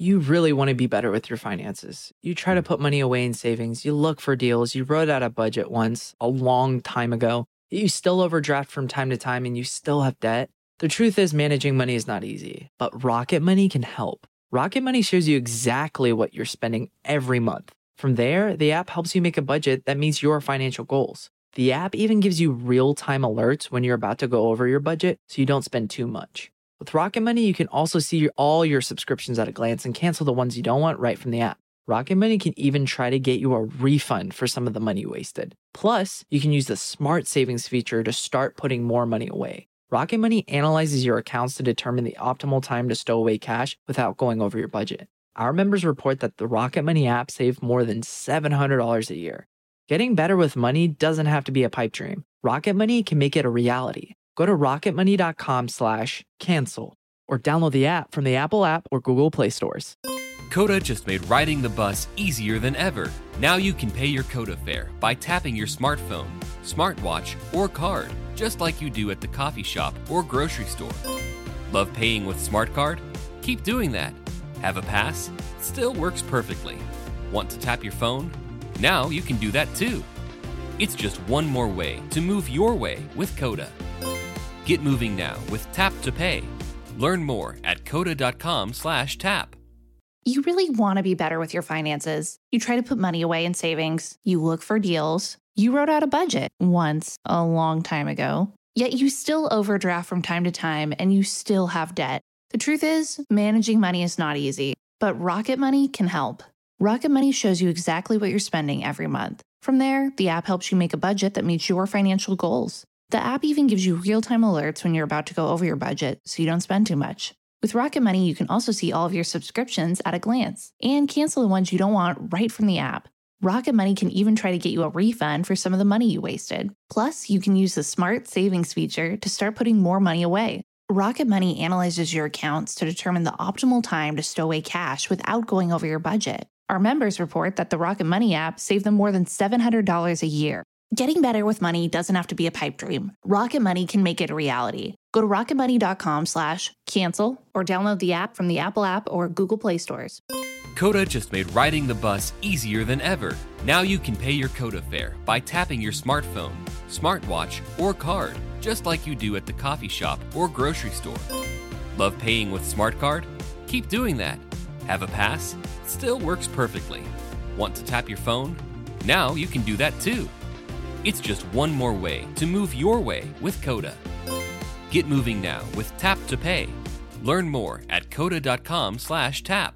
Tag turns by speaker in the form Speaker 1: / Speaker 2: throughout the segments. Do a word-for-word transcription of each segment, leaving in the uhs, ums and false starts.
Speaker 1: You really want to be better with your finances. You try to put money away in savings, you look for deals, you wrote out a budget once a long time ago, you still overdraft from time to time and you still have debt. The truth is, managing money is not easy, but Rocket Money can help. Rocket Money shows you exactly what you're spending every month. From there, the app helps you make a budget that meets your financial goals. The app even gives you real-time alerts when you're about to go over your budget so you don't spend too much. With Rocket Money, you can also see all your subscriptions at a glance and cancel the ones you don't want right from the app. Rocket Money can even try to get you a refund for some of the money you wasted. Plus, you can use the Smart Savings feature to start putting more money away. Rocket Money analyzes your accounts to determine the optimal time to stow away cash without going over your budget. Our members report that the Rocket Money app saved more than seven hundred dollars a year. Getting better with money doesn't have to be a pipe dream. Rocket Money can make it a reality. Go to rocketmoney.com slash cancel or download the app from the Apple app or Google Play stores.
Speaker 2: Coda just made riding the bus easier than ever. Now you can pay your Coda fare by tapping your smartphone, smartwatch, or card, just like you do at the coffee shop or grocery store. Love paying with SmartCard? Keep doing that. Have a pass? Still works perfectly. Want to tap your phone? Now you can do that too. It's just one more way to move your way with Coda. Get moving now with Tap to Pay. Learn more at coda.com slash tap.
Speaker 3: You really want to be better with your finances. You try to put money away in savings. You look for deals. You wrote out a budget once a long time ago. Yet you still overdraft from time to time and you still have debt. The truth is, managing money is not easy, but Rocket Money can help. Rocket Money shows you exactly what you're spending every month. From there, the app helps you make a budget that meets your financial goals. The app even gives you real-time alerts when you're about to go over your budget so you don't spend too much. With Rocket Money, you can also see all of your subscriptions at a glance and cancel the ones you don't want right from the app. Rocket Money can even try to get you a refund for some of the money you wasted. Plus, you can use the Smart Savings feature to start putting more money away. Rocket Money analyzes your accounts to determine the optimal time to stow away cash without going over your budget. Our members report that the Rocket Money app saved them more than seven hundred dollars a year. Getting better with money doesn't have to be a pipe dream. Rocket Money can make it a reality. Go to rocketmoney.com slash cancel or download the app from the Apple app or Google Play stores.
Speaker 2: Coda just made riding the bus easier than ever. Now you can pay your Coda fare by tapping your smartphone, smartwatch, or card, just like you do at the coffee shop or grocery store. Love paying with SmartCard? Keep doing that. Have a pass? Still works perfectly. Want to tap your phone? Now you can do that too. It's just one more way to move your way with Coda. Get moving now with Tap to Pay. Learn more at coda.com slash tap.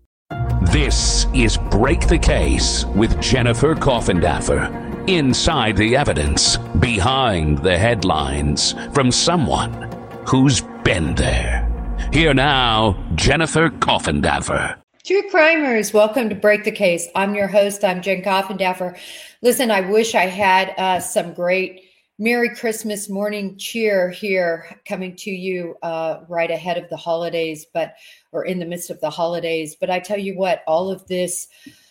Speaker 4: This is Break the Case with Jennifer Coffindaffer. Inside the evidence, behind the headlines, from someone who's been there. Here now, Jennifer Coffindaffer.
Speaker 5: True crimers, welcome to Break the Case. I'm your host. I'm Jen Coffindaffer. Listen, I wish I had uh, some great Merry Christmas morning cheer here coming to you uh, right ahead of the holidays, but or in the midst of the holidays. But I tell you what, all of this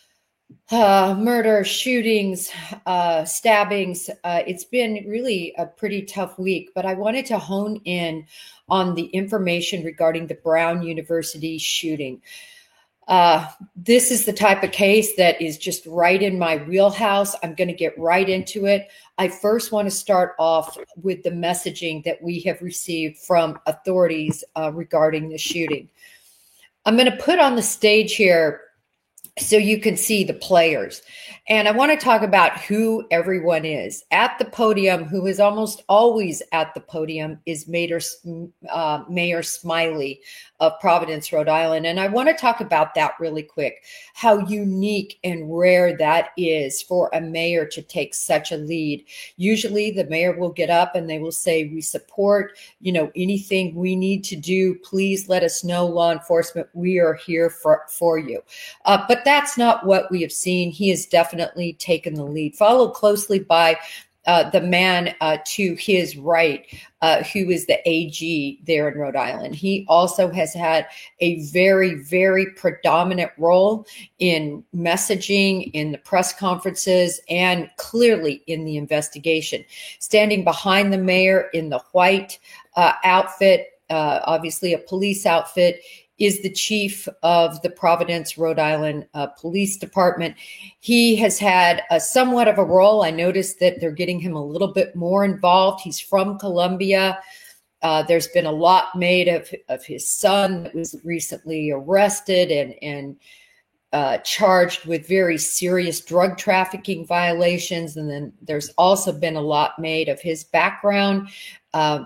Speaker 5: uh, murder, shootings, uh, stabbings, uh, it's been really a pretty tough week. But I wanted to hone in on the information regarding the Brown University shooting. Uh, this is the type of case that is just right in my wheelhouse. I'm going to get right into it. I first want to start off with the messaging that we have received from authorities uh, regarding the shooting. I'm going to put on the stage here so you can see the players. And I want to talk about who everyone is. At the podium, who is almost always at the podium, is Mayor, uh, Mayor Smiley of Providence, Rhode Island. And I want to talk about that really quick, how unique and rare that is for a mayor to take such a lead. Usually the mayor will get up and they will say, we support, you know, anything we need to do. Please let us know, law enforcement, we are here for, for you. Uh, but that's not what we have seen. He has definitely taken the lead, followed closely by uh, the man uh, to his right, uh, who is the A G there in Rhode Island. He also has had a very, very predominant role in messaging, in the press conferences, and clearly in the investigation. Standing behind the mayor in the white uh, outfit, uh, obviously a police outfit, is the chief of the Providence, Rhode Island uh, Police Department. He has had a somewhat of a role. I noticed that they're getting him a little bit more involved. He's from Columbia. Uh, there's been a lot made of, of his son that was recently arrested and, and uh, charged with very serious drug trafficking violations. And then there's also been a lot made of his background. Uh,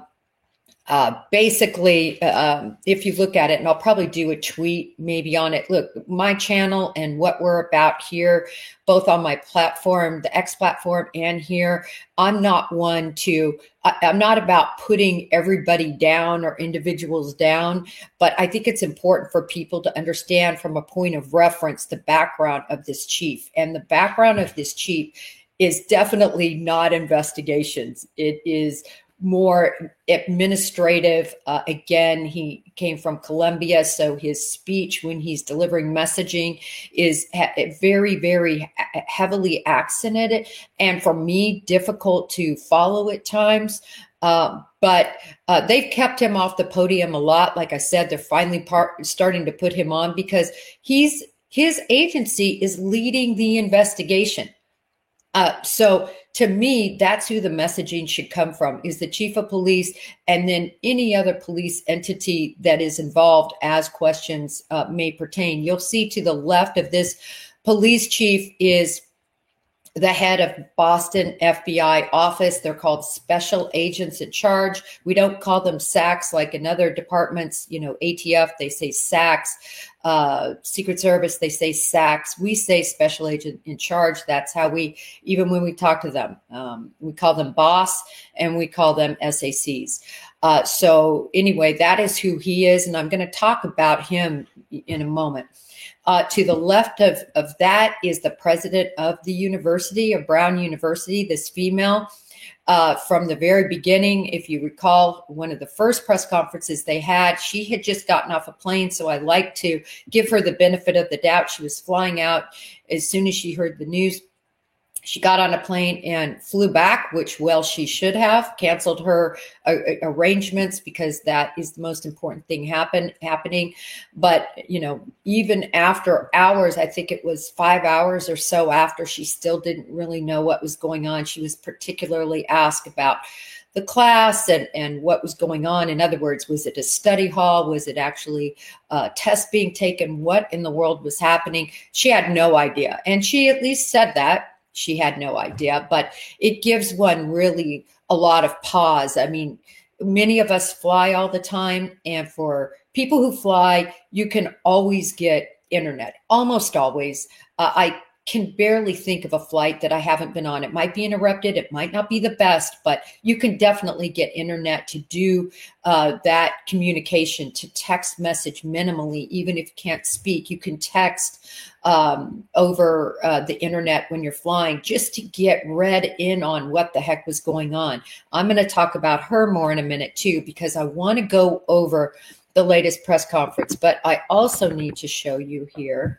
Speaker 5: Uh, basically, um, if you look at it, and I'll probably do a tweet maybe on it. Look, my channel and what we're about here, both on my platform, the X platform, and here, I'm not one to, I, I'm not about putting everybody down or individuals down, but I think it's important for people to understand from a point of reference the background of this chief. And the background of this chief is definitely not investigations. It is more administrative. Uh, again, he came from Columbia, so his speech when he's delivering messaging is ha- very, very heavily accented, and for me, difficult to follow at times. Uh, but uh, they've kept him off the podium a lot. Like I said, they're finally part- starting to put him on because he's his agency is leading the investigation. Uh, so to me, that's who the messaging should come from, is the chief of police and then any other police entity that is involved as questions uh, may pertain. You'll see to the left of this police chief is the head of Boston F B I office. They're called special agents in charge. We don't call them S A Cs like in other departments, you know, A T F, they say S A Cs. Uh, Secret Service, they say S A Cs. We say special agent in charge. That's how we, even when we talk to them, um, we call them boss and we call them S A Cs. Uh, so anyway, that is who he is. And I'm going to talk about him in a moment. Uh, to the left of, of that is the president of the university, of Brown University, this female. Uh, from the very beginning, if you recall, one of the first press conferences they had, she had just gotten off a plane. So I like to give her the benefit of the doubt. She was flying out as soon as she heard the news. She got on a plane and flew back, which, well, she should have canceled her uh, arrangements because that is the most important thing happen, happening. But, you know, even after hours, I think it was five hours or so after, she still didn't really know what was going on. She was particularly asked about the class and, and what was going on. In other words, was it a study hall? Was it actually a test being taken? What in the world was happening? She had no idea. And she at least said that. She had no idea, but it gives one really a lot of pause. I mean, many of us fly all the time, and for people who fly, you can always get internet, almost always. Uh, I can barely think of a flight that I haven't been on. It might be interrupted. It might not be the best, but you can definitely get internet to do uh, that communication, to text message minimally, even if you can't speak. You can text um, over uh, the internet when you're flying just to get read in on what the heck was going on. I'm going to talk about her more in a minute too, because I want to go over the latest press conference, but I also need to show you here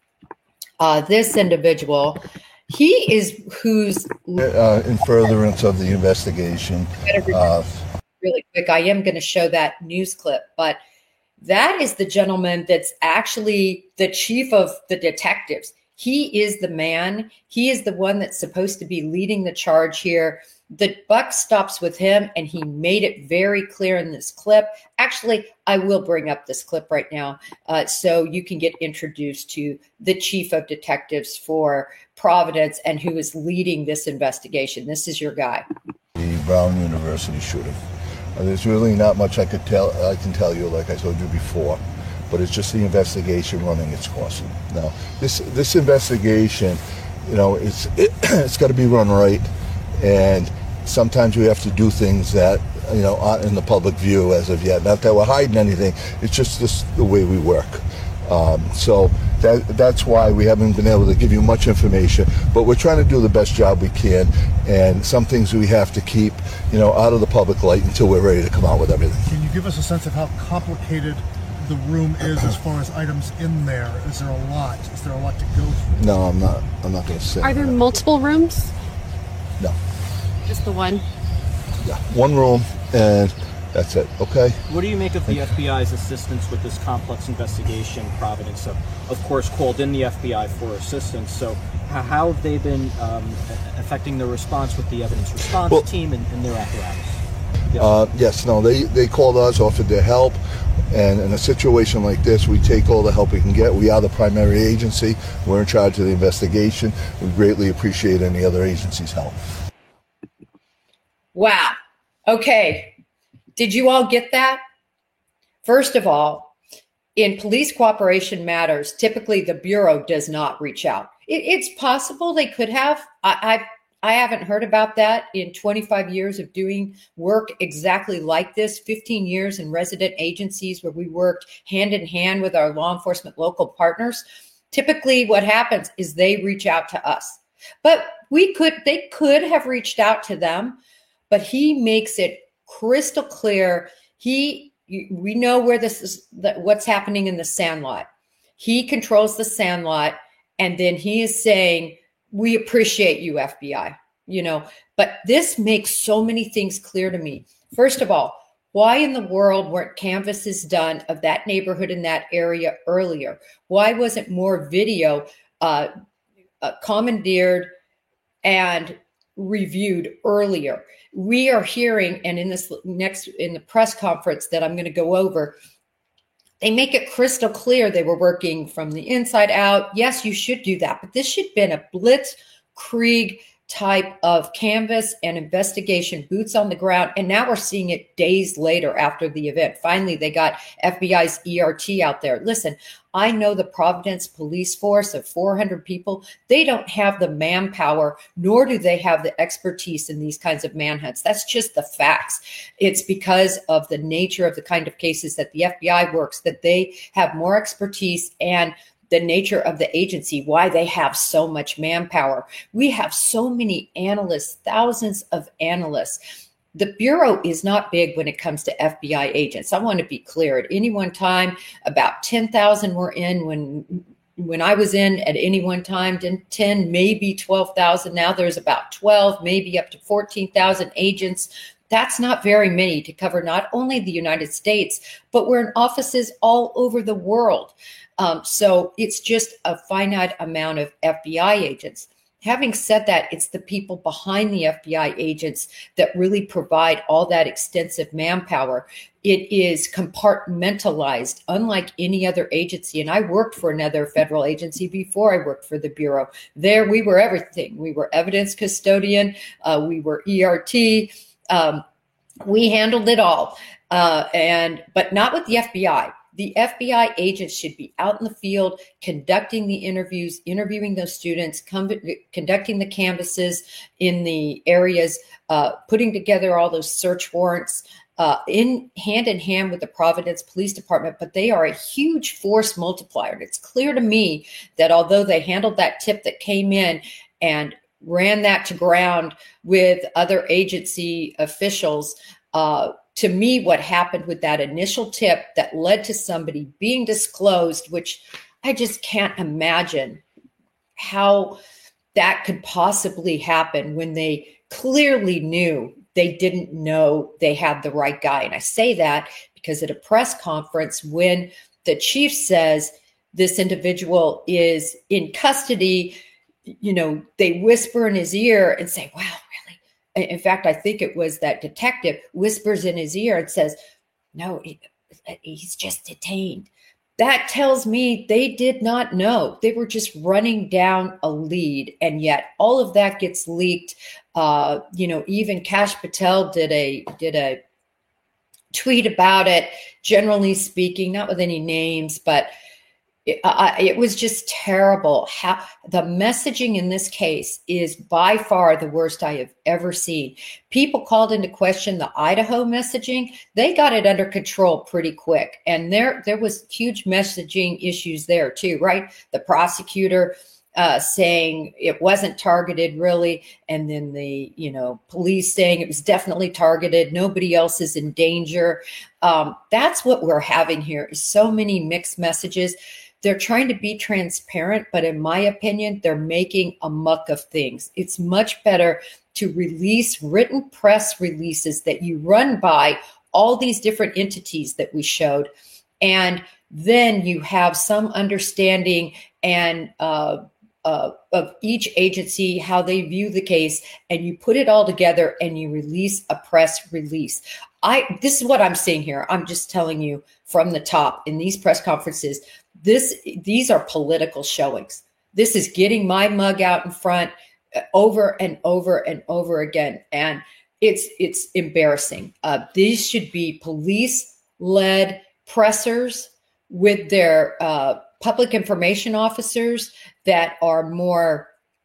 Speaker 5: Uh, this individual, he is who's
Speaker 6: uh, in furtherance of the investigation. Uh,
Speaker 5: really quick, I am going to show that news clip, but that is the gentleman that's actually the chief of the detectives. He is the man. He is the one that's supposed to be leading the charge here. The buck stops with him, and he made it very clear in this clip. Actually, I will bring up this clip right now uh, so you can get introduced to the chief of detectives for Providence and who is leading this investigation. This is your guy.
Speaker 6: The Brown University shooting. Uh, there's really not much I could tell. I can tell you, like I told you before, but it's just the investigation running its course. Now, this this investigation, you know, it's it, it's got to be run right, and sometimes we have to do things that, you know, aren't in the public view as of yet. Not that we're hiding anything. It's just this, the way we work. Um, so that that's why we haven't been able to give you much information. But we're trying to do the best job we can. And some things we have to keep, you know, out of the public light until we're ready to come out with everything.
Speaker 7: Can you give us a sense of how complicated the room is as far as items in there? Is there a lot? Is there a lot to go through?
Speaker 6: No, I'm not. I'm not going to say.
Speaker 8: Are there
Speaker 6: that.
Speaker 8: multiple rooms?
Speaker 6: No.
Speaker 8: Just the one?
Speaker 6: Yeah, one room, and That's it, okay?
Speaker 8: What do you make of the F B I's assistance with this complex investigation? Providence, of, of course, called in the F B I for assistance. So how, how have they been um, affecting the response with the evidence response well, team and, and their apparatus? Yes.
Speaker 6: Uh, yes, no, they, they called us, offered their help. And in a situation like this, we take all the help we can get. We are the primary agency. We're in charge of the investigation. We greatly appreciate any other agency's help.
Speaker 5: Wow. Okay. Did you all get that? First of all, in police cooperation matters, typically the Bureau does not reach out. It, it's possible they could have. I, I I haven't heard about that in twenty-five years of doing work exactly like this, fifteen years in resident agencies where we worked hand in hand with our law enforcement local partners. Typically what happens is they reach out to us. But we could, they could have reached out to them, but he makes it crystal clear. He, we know where this is, what's happening in the Sandlot. He controls the Sandlot, and then he is saying, we appreciate you, F B I, you know, but this makes so many things clear to me. First of all, why in the world weren't canvasses done of that neighborhood in that area earlier? Why wasn't more video uh, uh, commandeered and reviewed earlier? We are hearing, and in this next, in the press conference that I'm going to go over, they make it crystal clear they were working from the inside out. Yes, you should do that, but this should have been a blitzkrieg type of canvas and investigation, boots on the ground. And now we're seeing it days later after the event. Finally, they got F B I's E R T out there. Listen, I know the Providence police force of four hundred people. They don't have the manpower, nor do they have the expertise in these kinds of manhunts. That's just the facts. It's because of the nature of the kind of cases that the F B I works, that they have more expertise, and the nature of the agency, why they have so much manpower. We have so many analysts, thousands of analysts. The Bureau is not big when it comes to F B I agents. I want to be clear. At any one time, about ten thousand were in when when I was in at any one time, ten, maybe twelve thousand. Now there's about twelve, maybe up to fourteen thousand agents. That's not very many to cover not only the United States, but we're in offices all over the world. Um, so it's just a finite amount of F B I agents. Having said that, it's the people behind the F B I agents that really provide all that extensive manpower. It is compartmentalized, unlike any other agency. And I worked for another federal agency before I worked for the Bureau. There we were everything. We were evidence custodian. Uh, we were E R T. Um, we handled it all. Uh, and but not with the F B I. The F B I agents should be out in the field, conducting the interviews, interviewing those students, com- conducting the canvasses in the areas, uh, putting together all those search warrants, uh, in hand in hand with the Providence Police Department. But they are a huge force multiplier. And it's clear to me that although they handled that tip that came in and ran that to ground with other agency officials, uh, to me, what happened with that initial tip that led to somebody being disclosed, which I just can't imagine how that could possibly happen when they clearly knew they didn't know they had the right guy. And I say that because at a press conference, when the chief says this individual is in custody, you know, they whisper in his ear and say, wow, really? In fact, I think it was that detective whispers in his ear and says, no, he's just detained. That tells me they did not know. They were just running down a lead. And yet all of that gets leaked. Uh, you know, even Kash Patel did a did a tweet about it, generally speaking, not with any names, but It, uh, it was just terrible. How the messaging in this case is by far the worst I have ever seen. People called into question the Idaho messaging. They got it under control pretty quick. And there, there was huge messaging issues there too, right? The prosecutor uh, saying it wasn't targeted really. And then the, you know, police saying it was definitely targeted. Nobody else is in danger. Um, that's what we're having here is so many mixed messages. They're trying to be transparent, but in my opinion, they're making a muck of things. It's much better to release written press releases that you run by all these different entities that we showed. And then you have some understanding and uh, uh, of each agency, how they view the case, and you put it all together and you release a press release. I this is what I'm seeing here. I'm just telling you from the top in these press conferences, this these are political showings. This is getting my mug out in front over and over and over again. And it's it's embarrassing. Uh, these should be police-led pressers with their uh, public information officers that are more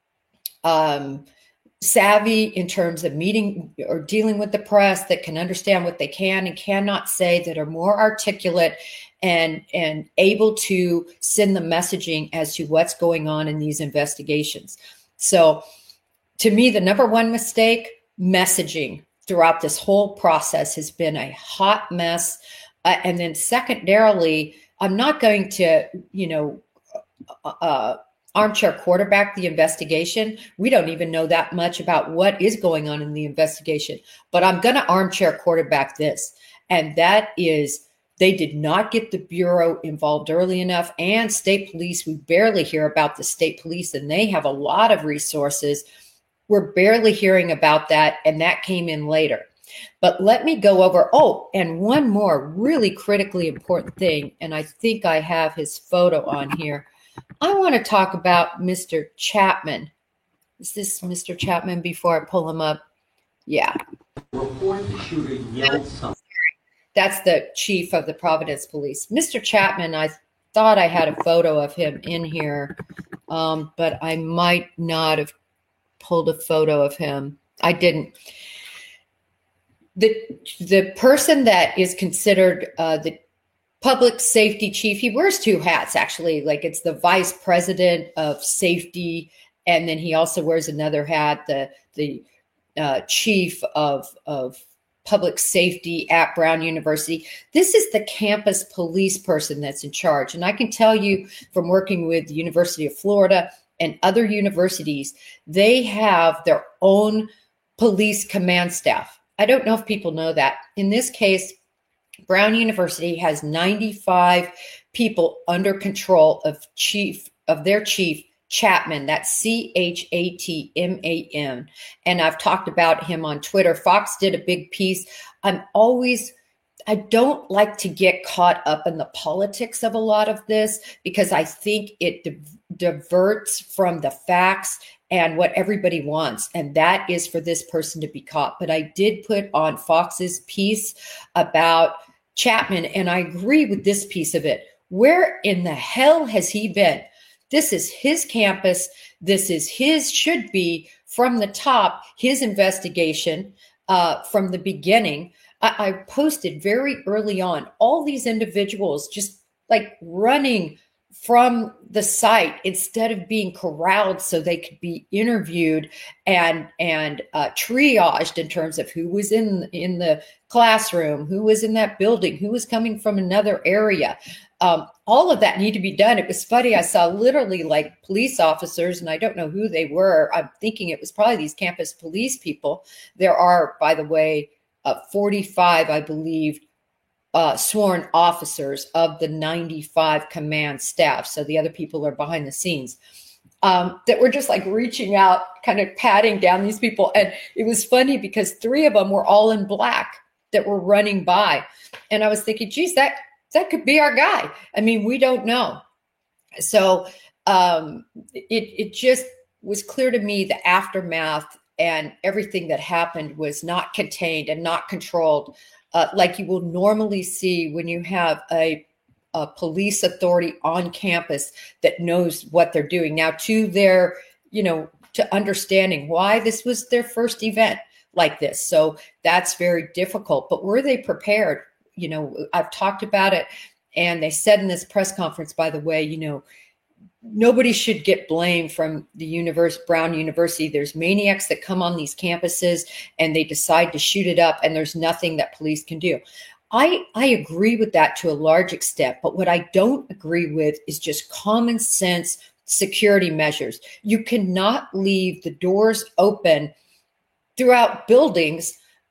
Speaker 5: um, savvy in terms of meeting or dealing with the press, that can understand what they can and cannot say, that are more articulate and and able to send the messaging as to what's going on in these investigations. So to me, the number one mistake, messaging throughout this whole process has been a hot mess. Uh, and then secondarily, I'm not going to, you know, uh, armchair quarterback the investigation. We don't even know that much about what is going on in the investigation, but I'm going to armchair quarterback this. And that is, they did not get the Bureau involved early enough, and state police. We barely hear about the state police, and they have a lot of resources. We're barely hearing about that, and that came in later. But let me go over, oh, and one more really critically important thing, and I think I have his photo on here. I want to talk about Mister Chapman. Is this Mister Chapman before I pull him up? Yeah.
Speaker 9: Report the shooter yelled something.
Speaker 5: That's the chief of the Providence Police. Mister Chapman, I thought I had a photo of him in here, um, but I might not have pulled a photo of him. I didn't. The the person that is considered uh, the public safety chief, he wears two hats, actually. Like, it's the vice president of safety, and then he also wears another hat, the the uh, chief of of public safety at Brown University. This is the campus police person that's in charge. And I can tell you from working with the University of Florida and other universities, they have their own police command staff. I don't know if people know that. In this case, Brown University has ninety-five people under control of chief of their chief, Chapman. That's C H A T M A N. And I've talked about him on Twitter. Fox did a big piece. I'm always, I don't like to get caught up in the politics of a lot of this, because I think it di- diverts from the facts and what everybody wants. And that is for this person to be caught. But I did put on Fox's piece about Chapman, and I agree with this piece of it. Where in the hell has he been? This is his campus. This is his, should be from the top, his investigation uh, from the beginning. I, I posted very early on all these individuals just like running from the site instead of being corralled so they could be interviewed and and uh, triaged in terms of who was in in the classroom, who was in that building, who was coming from another area. Um, all of that need to be done. It was funny. I saw literally like police officers, and I don't know who they were. I'm thinking it was probably these campus police people. There are, by the way, uh, forty-five, I believe, Uh, sworn officers of the ninety-five command staff. So the other people are behind the scenes um, that were just like reaching out, kind of patting down these people. And it was funny because three of them were all in black that were running by. And I was thinking, geez, that, that could be our guy. I mean, we don't know. So um, it, it just was clear to me the aftermath and everything that happened was not contained and not controlled. Uh, like you will normally see when you have a, a police authority on campus that knows what they're doing. Now, to their, you know, to understanding why this was their first event like this. So that's very difficult. But were they prepared? You know, I've talked about it, and they said in this press conference, by the way, you know, nobody should get blamed from the universe, Brown University. There's maniacs that come on these campuses and they decide to shoot it up, and there's nothing that police can do. I, I agree with that to a large extent, but what I don't agree with is just common sense security measures. You cannot leave the doors open throughout buildings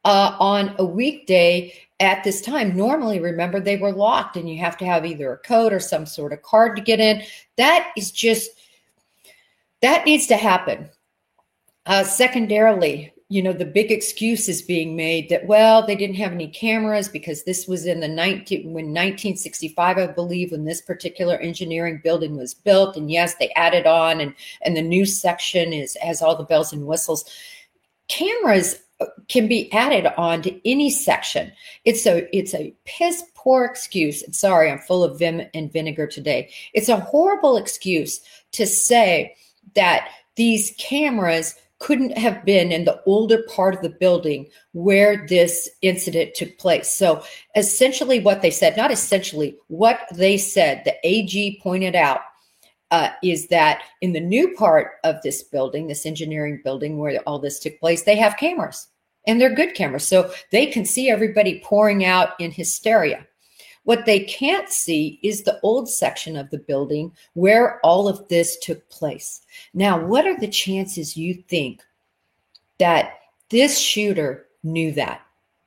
Speaker 5: uh, on a weekday at this time. Normally, remember, they were locked and you have to have either a code or some sort of card to get in. That is just, that needs to happen. Uh, secondarily, you know, the big excuse is being made that, well, they didn't have any cameras because this was in the nineteen when nineteen sixty-five, I believe, when this particular engineering building was built. And yes, they added on, and, and the new section is has all the bells and whistles. Cameras can be added on to any section. It's a it's a piss poor excuse. And sorry, I'm full of vim and vinegar today. It's a horrible excuse to say that these cameras couldn't have been in the older part of the building where this incident took place. So essentially what they said, not essentially, what they said, the A G pointed out, uh, is that in the new part of this building, this engineering building where all this took place, they have cameras, and they're good cameras. So they can see everybody pouring out in hysteria. What they can't see is the old section of the building where all of this took place. Now, what are the chances you think that this shooter knew that?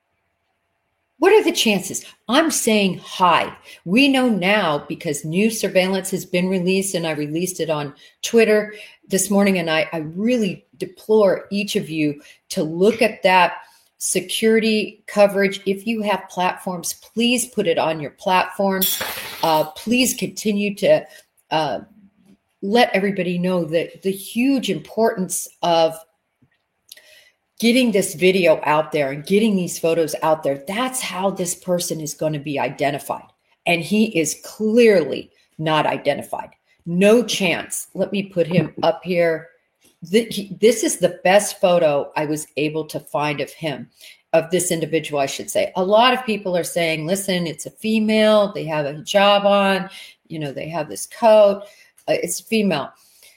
Speaker 5: What are the chances? I'm saying high. We know now because new surveillance has been released, and I released it on Twitter this morning, and I, I really deplore each of you to look at that security coverage. If you have platforms, please put it on your platforms. Uh, please continue to uh, let everybody know that the huge importance of getting this video out there and getting these photos out there. That's how this person is going to be identified. And he is clearly not identified. No chance. Let me put him up here. This is the best photo I was able to find of him, of this individual, I should say. A lot of people are saying, listen, it's a female. They have a hijab on. You know, they have this coat. Uh, it's female.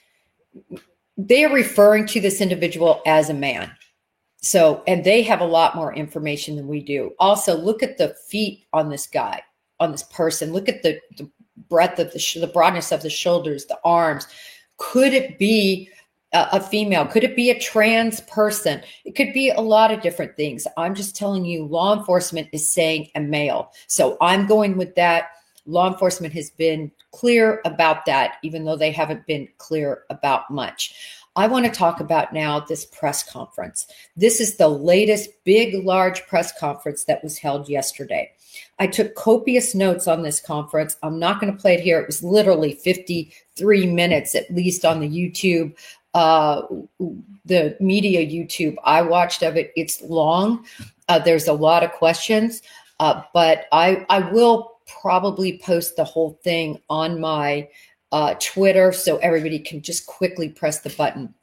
Speaker 5: They are referring to this individual as a man. So, and they have a lot more information than we do. Also, look at the feet on this guy, on this person. Look at the, the breadth of the, sh- the broadness of the shoulders, the arms. Could it be a female? Could it be a trans person? It could be a lot of different things. I'm just telling you, law enforcement is saying a male. So I'm going with that. Law enforcement has been clear about that, even though they haven't been clear about much. I want to talk about now this press conference. This is the latest big, large press conference that was held yesterday. I took copious notes on this conference. I'm not going to play it here. It was literally fifty-three minutes, at least on the YouTube. Uh, the media YouTube I watched of it. It's long. Uh, there's a lot of questions, uh, but I, I will probably post the whole thing on my uh, Twitter so everybody can just quickly press the button.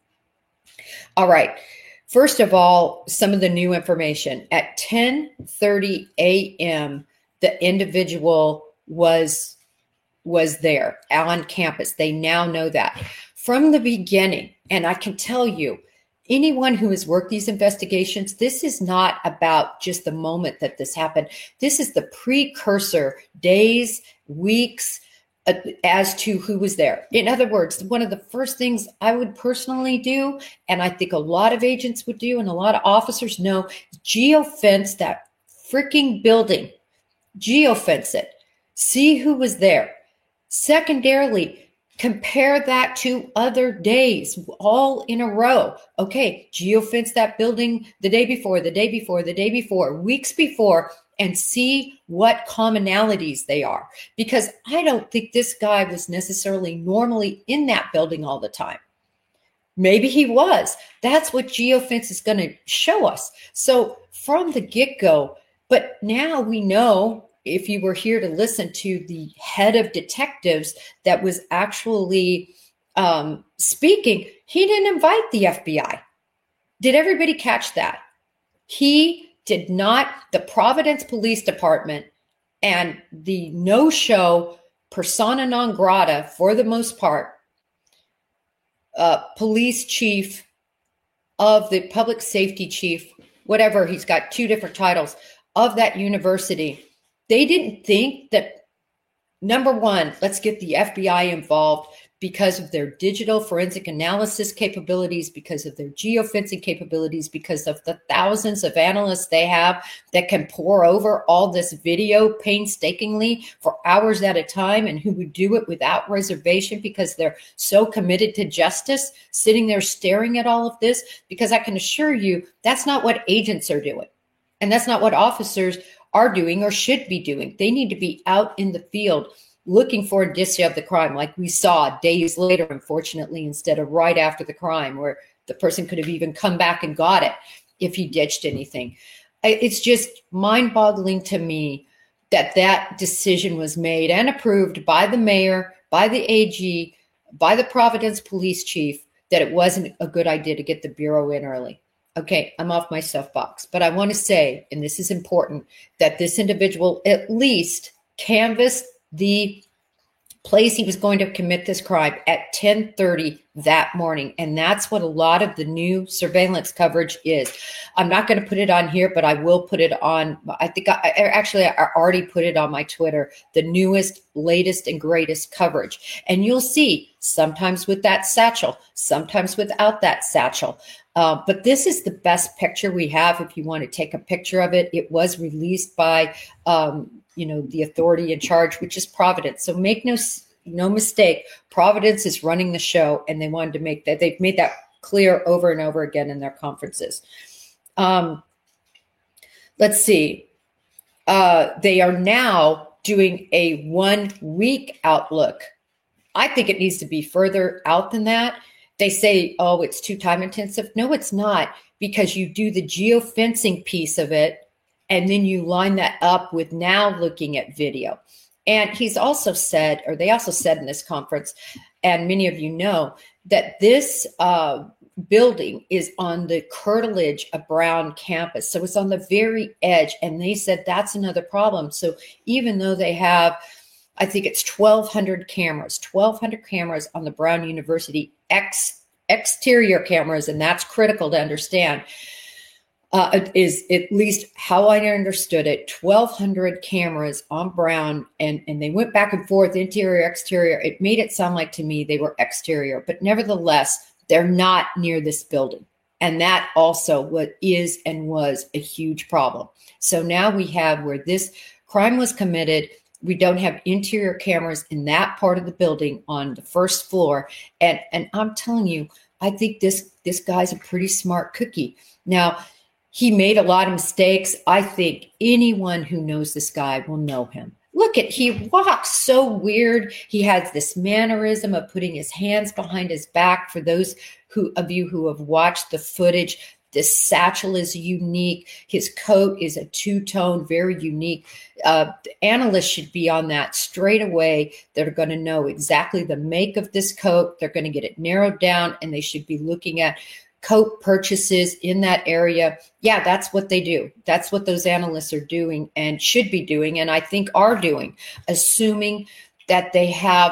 Speaker 5: All right. First of all, some of the new information. At ten thirty a.m., the individual was was there on campus. They now know that. From the beginning, and I can tell you, anyone who has worked these investigations, this is not about just the moment that this happened. This is the precursor, days, weeks, uh, as to who was there. In other words, one of the first things I would personally do, and I think a lot of agents would do, and a lot of officers know, geofence that freaking building. Geofence it. See who was there. Secondarily, compare that to other days, all in a row. Okay, geofence that building the day before, the day before, the day before, weeks before, and see what commonalities they are. Because I don't think this guy was necessarily normally in that building all the time. Maybe he was. That's what geofence is going to show us. So from the get-go, but now we know, if you were here to listen to the head of detectives that was actually um, speaking, he didn't invite the F B I. Did everybody catch that? He did not. The Providence Police Department and the no-show persona non grata, for the most part, uh, police chief of the public safety chief, whatever, he's got two different titles, of that university. They didn't think that, number one, let's get the F B I involved because of their digital forensic analysis capabilities, because of their geofencing capabilities, because of the thousands of analysts they have that can pore over all this video painstakingly for hours at a time, and who would do it without reservation because they're so committed to justice, sitting there staring at all of this. Because I can assure you, that's not what agents are doing. And that's not what officers are doing or should be doing. They need to be out in the field looking for indicia of the crime, like we saw days later, unfortunately, instead of right after the crime, where the person could have even come back and got it if he ditched anything. It's just mind-boggling to me that that decision was made and approved by the mayor, by the A G, by the Providence police chief, that it wasn't a good idea to get the Bureau in early. Okay, I'm off my soapbox, but I want to say, and this is important, that this individual at least canvassed the place he was going to commit this crime at ten thirty that morning. And that's what a lot of the new surveillance coverage is. I'm not going to put it on here, but I will put it on. I think I, I actually I already put it on my Twitter, the newest, latest, and greatest coverage. And you'll see sometimes with that satchel, sometimes without that satchel. Uh, but this is the best picture we have if you want to take a picture of it. It was released by um, you know, the authority in charge, which is Providence. So make no no mistake, Providence is running the show, and they wanted to make that. They've made that clear over and over again in their conferences. Um, let's see. Uh, they are now doing a one week outlook. I think it needs to be further out than that. They say, oh, it's too time intensive. No, it's not, because you do the geofencing piece of it, and then you line that up with now looking at video. And he's also said, or they also said in this conference, and many of you know, that this uh, building is on the curtilage of Brown campus. So it's on the very edge. And they said that's another problem. So even though they have, I think it's twelve hundred cameras, twelve hundred cameras on the Brown University ex, exterior cameras, and that's critical to understand. Uh, is at least how I understood it, twelve hundred cameras on Brown, and, and they went back and forth, interior, exterior. It made it sound like to me they were exterior, but nevertheless, they're not near this building. And that also what is and was a huge problem. So now we have where this crime was committed. We don't have interior cameras in that part of the building on the first floor. And, and I'm telling you, I think this, this guy's a pretty smart cookie. Now, he made a lot of mistakes. I think anyone who knows this guy will know him. Look at, he walks so weird. He has this mannerism of putting his hands behind his back. For those who of you who have watched the footage, this satchel is unique. His coat is a two-tone, very unique. Uh, the analysts should be on that straight away. They're going to know exactly the make of this coat. They're going to get it narrowed down, and they should be looking at coat purchases in that area. Yeah, that's what they do. That's what those analysts are doing and should be doing, and I think are doing, assuming that they have,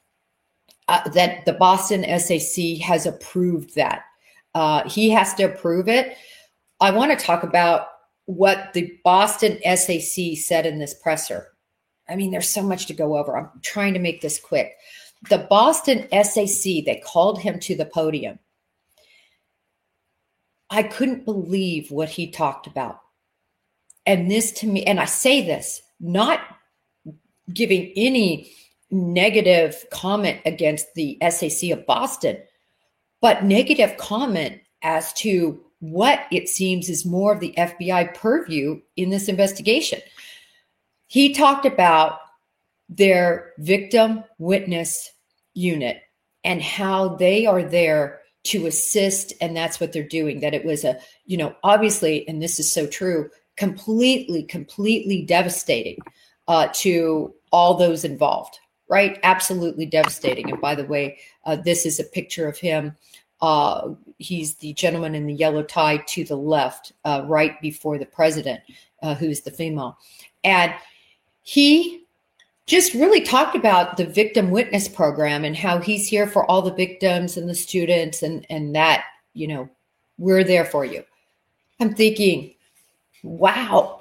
Speaker 5: uh, that the Boston S A C has approved that. Uh, he has to approve it. I want to talk about what the Boston S A C said in this presser. I mean, there's so much to go over. I'm trying to make this quick. The Boston S A C, they called him to the podium. I couldn't believe what he talked about. And this to me, and I say this, not giving any negative comment against the S A C of Boston, but negative comment as to what it seems is more of the F B I purview in this investigation. He talked about their victim witness unit and how they are there to assist, and that's what they're doing. That it was a, you know, obviously, and this is so true, completely, completely devastating uh, to all those involved, right? Absolutely devastating. And by the way, uh, this is a picture of him. Uh, he's the gentleman in the yellow tie to the left, uh, right before the president, uh, who's the female. And he just really talked about the victim witness program and how he's here for all the victims and the students, and, and that, you know, we're there for you. I'm thinking, wow.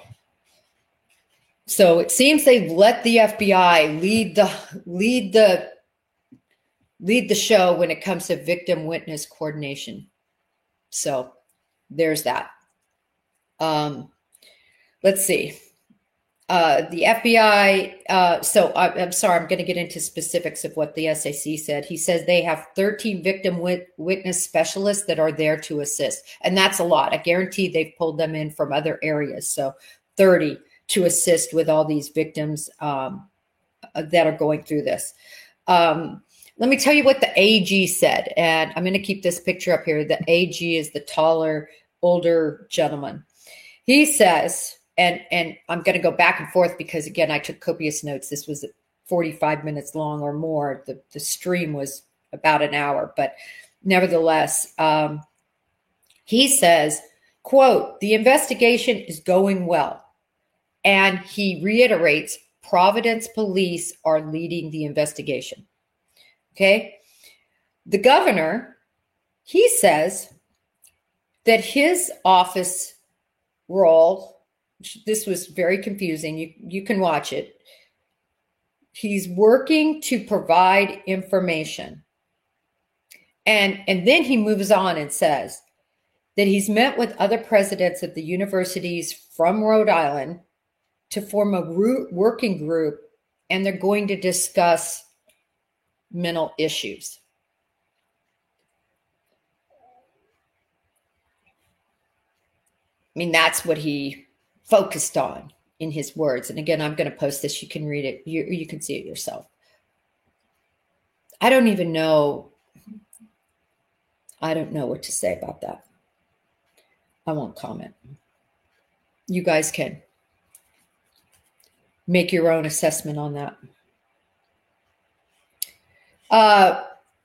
Speaker 5: So it seems they've let the F B I lead the lead the lead the show when it comes to victim witness coordination. So there's that. Um, let's see. Uh, the F B I, uh, so I, I'm sorry, I'm going to get into specifics of what the S A C said. He says they have thirteen victim wit- witness specialists that are there to assist. And that's a lot. I guarantee they've pulled them in from other areas. So thirty to assist with all these victims um, that are going through this. Um, let me tell you what the A G said. And I'm going to keep this picture up here. The A G is the taller, older gentleman. He says... And and I'm going to go back and forth because, again, I took copious notes. This was forty-five minutes long or more. The, the stream was about an hour. But nevertheless, um, he says, quote, the investigation is going well. And he reiterates Providence police are leading the investigation. Okay. The governor, he says that his office role, this was very confusing. You, you can watch it. He's working to provide information. And, and then he moves on and says that he's met with other presidents of the universities from Rhode Island to form a working group, and they're going to discuss mental issues. I mean, that's what he focused on in his words. And again, I'm going to post this. You can read it. You, you can see it yourself. I don't even know. I don't know what to say about that. I won't comment. You guys can make your own assessment on that. Uh,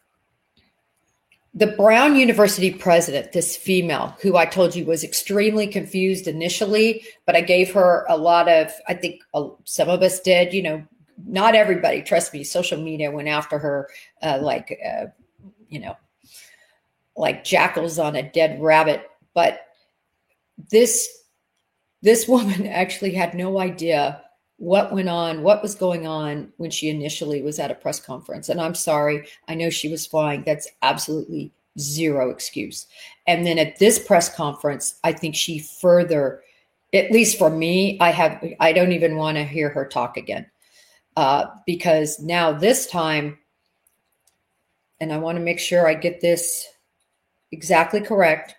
Speaker 5: The Brown University president, this female, who I told you was extremely confused initially, but I gave her a lot of, I think uh, some of us did, you know, not everybody, trust me, social media went after her uh, like, uh, you know, like jackals on a dead rabbit. But this, this woman actually had no idea what went on, what was going on when she initially was at a press conference. And I'm sorry, I know she was flying. That's absolutely zero excuse. And then at this press conference, I think she further, at least for me, I have, I don't even want to hear her talk again. Uh, because now this time, and I want to make sure I get this exactly correct,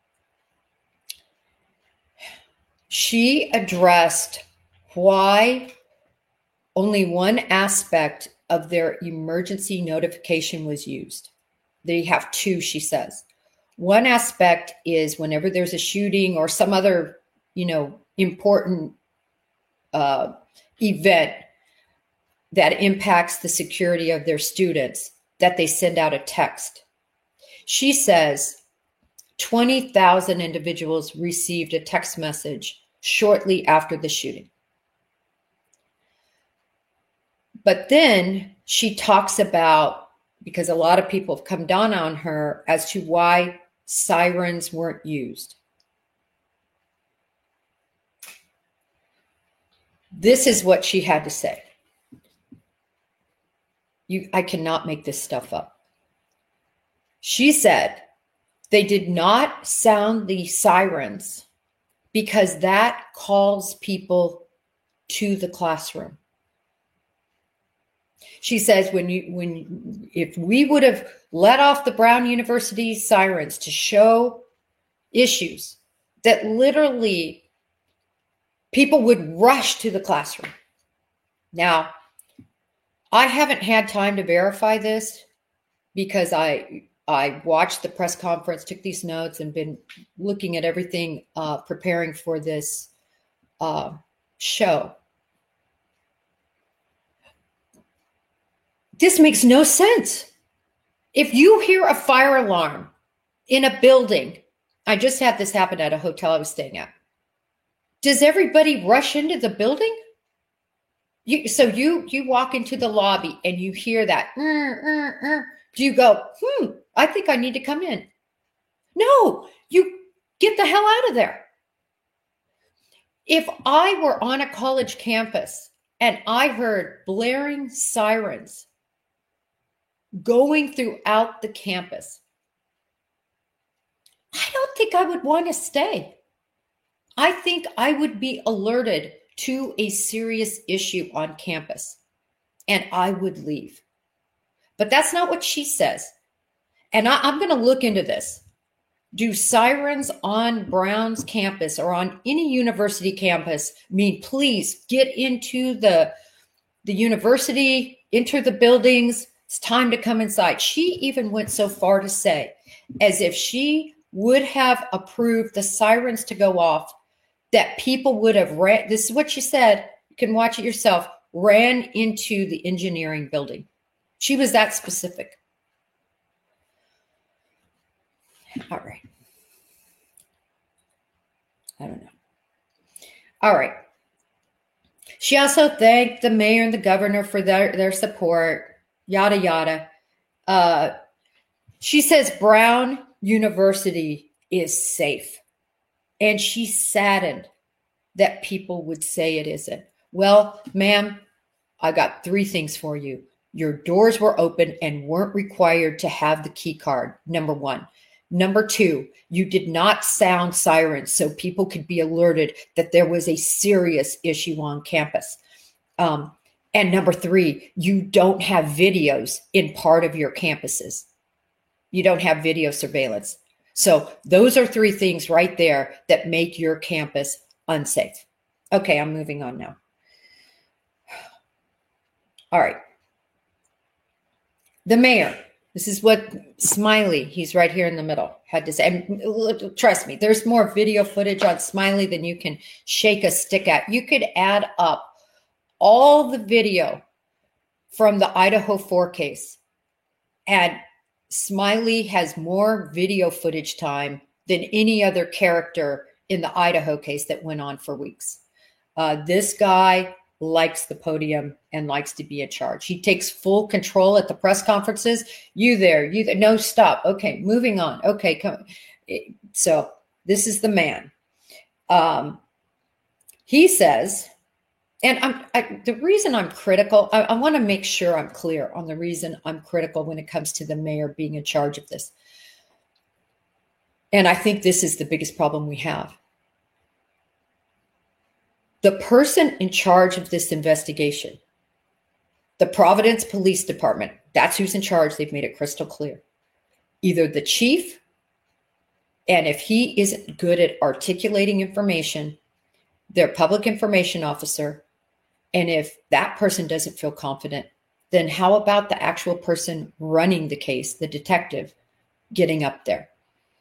Speaker 5: she addressed why only one aspect of their emergency notification was used. They have two, she says. One aspect is whenever there's a shooting or some other, you know, important uh, event that impacts the security of their students, that they send out a text. She says twenty thousand individuals received a text message shortly after the shooting. But then she talks about, because a lot of people have come down on her as to why sirens weren't used. This is what she had to say. You, I cannot make this stuff up. She said they did not sound the sirens because that calls people to the classroom. She says, when you, when, if we would have let off the Brown University sirens to show issues, that literally people would rush to the classroom. Now, I haven't had time to verify this because I, I watched the press conference, took these notes, and been looking at everything, uh, preparing for this uh, show. This makes no sense. If you hear a fire alarm in a building, I just had this happen at a hotel I was staying at. Does everybody rush into the building? You, so you you walk into the lobby and you hear that. Mm, mm, mm. Do you go, hmm, I think I need to come in? No, you get the hell out of there. If I were on a college campus and I heard blaring sirens, going throughout the campus, I don't think I would want to stay. I think I would be alerted to a serious issue on campus and I would leave. But that's not what she says. And I, I'm going to look into this. Do sirens on Brown's campus or on any university campus mean please get into the, the university, enter the buildings, it's time to come inside? She even went so far to say, as if she would have approved the sirens to go off, that people would have ran, this is what she said, you can watch it yourself, ran into the engineering building. She was that specific. All right. I don't know. All right. She also thanked the mayor and the governor for their, their support, yada, yada. Uh, she says Brown University is safe. And she's saddened that people would say it isn't. Well, ma'am, I got three things for you. Your doors were open and weren't required to have the key card, number one. Number two, you did not sound sirens so people could be alerted that there was a serious issue on campus. Um, and number three, you don't have videos in part of your campuses. You don't have video surveillance. So those are three things right there that make your campus unsafe. Okay, I'm moving on now. All right. The mayor, this is what Smiley, he's right here in the middle, had to say. And trust me, there's more video footage on Smiley than you can shake a stick at. You could add up all the video from the Idaho four case, and Smiley has more video footage time than any other character in the Idaho case that went on for weeks. Uh, this guy likes the podium and likes to be in charge. He takes full control at the press conferences. You there, you there. No, stop. Okay, moving on. Okay, come. So this is the man. Um, he says, and I'm I, the reason I'm critical, I, I want to make sure I'm clear on the reason I'm critical when it comes to the mayor being in charge of this. And I think this is the biggest problem we have. The person in charge of this investigation, the Providence Police Department, that's who's in charge. They've made it crystal clear. Either the chief, and if he isn't good at articulating information, their public information officer, and if that person doesn't feel confident, then how about the actual person running the case, the detective, getting up there?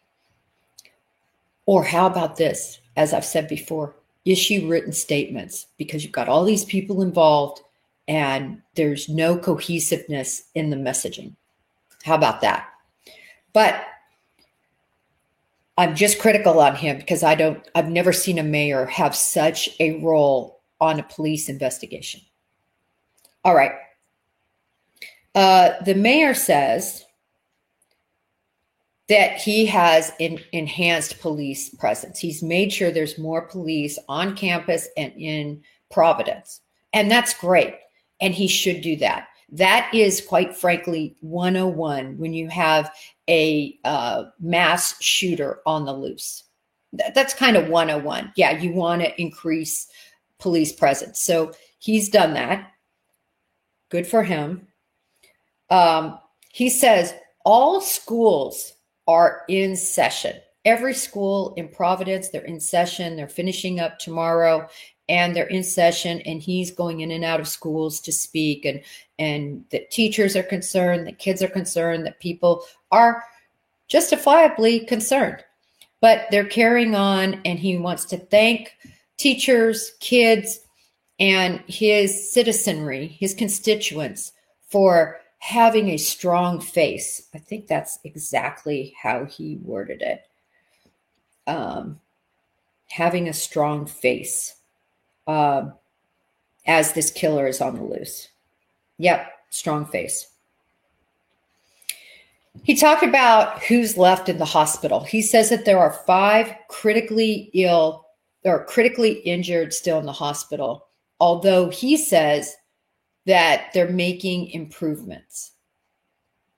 Speaker 5: Or how about this, as I've said before, issue written statements, because you've got all these people involved and there's no cohesiveness in the messaging. How about that? But I'm just critical on him because I don't, I've never seen a mayor have such a role on a police investigation. All right. Uh, the mayor says that he has an enhanced police presence. He's made sure there's more police on campus and in Providence. And that's great. And he should do that. That is, quite frankly, one oh one when you have a uh, mass shooter on the loose. Th- that's kind of one oh one. Yeah, you want to increase police presence. So he's done that. Good for him. Um, he says all schools are in session. Every school in Providence, they're in session. They're finishing up tomorrow and they're in session, and he's going in and out of schools to speak, and, and that teachers are concerned, that kids are concerned, that people are justifiably concerned, but they're carrying on, and he wants to thank teachers, kids, and his citizenry, his constituents, for having a strong face. I think that's exactly how he worded it. Um, having a strong face um, as this killer is on the loose. Yep, strong face. He talked about who's left in the hospital. He says that there are five critically ill or critically injured still in the hospital, although he says that they're making improvements.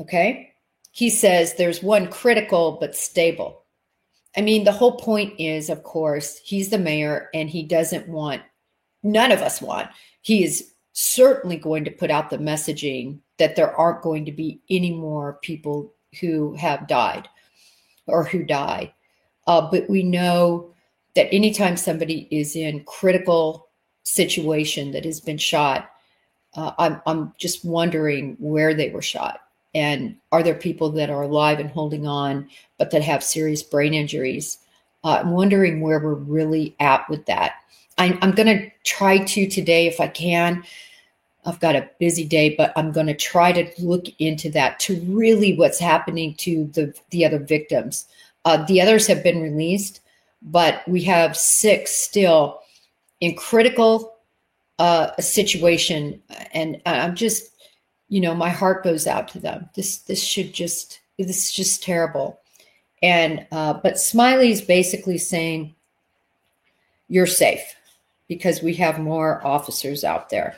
Speaker 5: Okay. He says there's one critical but stable. I mean, the whole point is, of course, he's the mayor and he doesn't want, none of us want, he is certainly going to put out the messaging that there aren't going to be any more people who have died or who die. Uh, but we know that anytime somebody is in critical situation that has been shot, uh, I'm, I'm just wondering where they were shot. And are there people that are alive and holding on, but that have serious brain injuries? Uh, I'm wondering where we're really at with that. I'm, I'm going to try to today, if I can. I've got a busy day, but I'm going to try to look into that, to really what's happening to the, the other victims. Uh, the others have been released, but we have six still in critical uh, situation. And I'm just, you know, my heart goes out to them. This, this should just, this is just terrible. And, uh, but Smiley's basically saying, you're safe because we have more officers out there.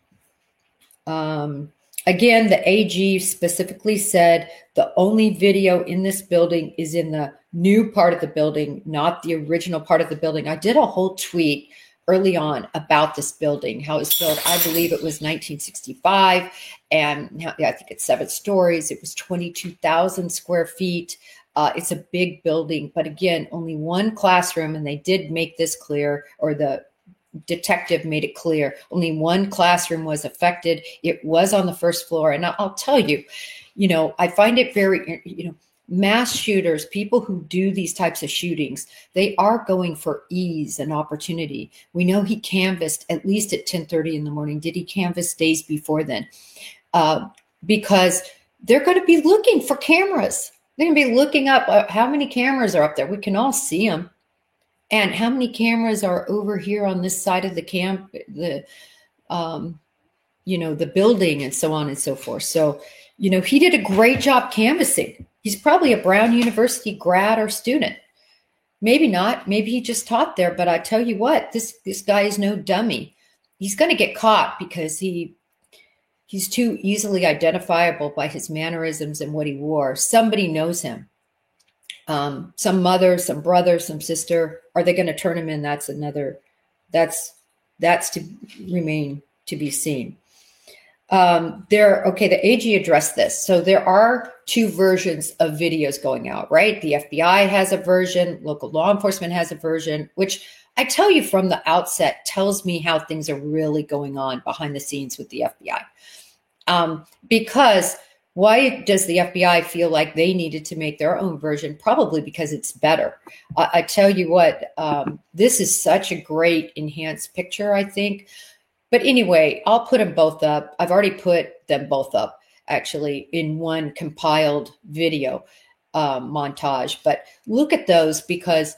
Speaker 5: Um, again, the A G specifically said the only video in this building is in the new part of the building, not the original part of the building. I did a whole tweet early on about this building, how it was built. I believe it was nineteen sixty-five, and now, yeah, I think it's seven stories. It was twenty-two thousand square feet. Uh, it's a big building, but again, only one classroom, and they did make this clear, or the detective made it clear, only one classroom was affected. It was on the first floor. And I'll tell you, you know, I find it very, you know, mass shooters, people who do these types of shootings, they are going for ease and opportunity. We know he canvassed at least at ten thirty in the morning. Did he canvass days before then? Uh, because they're going to be looking for cameras. They're going to be looking up uh, how many cameras are up there. We can all see them. And how many cameras are over here on this side of the camp, the, um, you know, the building and so on and so forth. So, you know, he did a great job canvassing. He's probably a Brown University grad or student. Maybe not. Maybe he just taught there. But I tell you what, this, this guy is no dummy. He's going to get caught because he he's too easily identifiable by his mannerisms and what he wore. Somebody knows him. Um, some mother, some brother, some sister. Are they going to turn him in? That's another, that's, that's to remain to be seen. Um, there, okay, the A G addressed this. So there are two versions of videos going out, right? The F B I has a version, local law enforcement has a version, which I tell you from the outset tells me how things are really going on behind the scenes with the F B I. Um, because why does the F B I feel like they needed to make their own version? Probably because it's better. I, I tell you what, um, this is such a great enhanced picture, I think. But anyway, I'll put them both up. I've already put them both up, actually, in one compiled video um, montage. But look at those because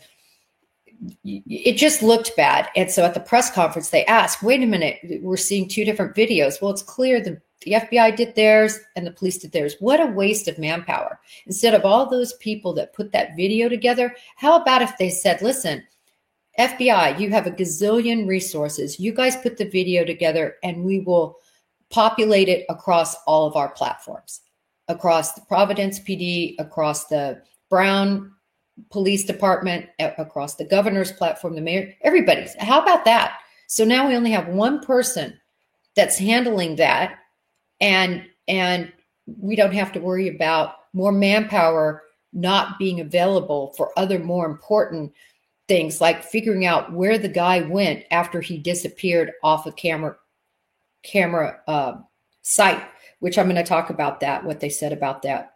Speaker 5: it just looked bad. And so at the press conference, they asked, wait a minute, we're seeing two different videos. Well, it's clear the The F B I did theirs and the police did theirs. What a waste of manpower. Instead of all those people that put that video together, how about if they said, listen, F B I, you have a gazillion resources. You guys put the video together and we will populate it across all of our platforms, across the Providence P D, across the Brown Police Department, across the governor's platform, the mayor, everybody's. How about that? So now we only have one person that's handling that. And and we don't have to worry about more manpower not being available for other more important things, like figuring out where the guy went after he disappeared off a camera camera uh, site, which I'm going to talk about that, what they said about that.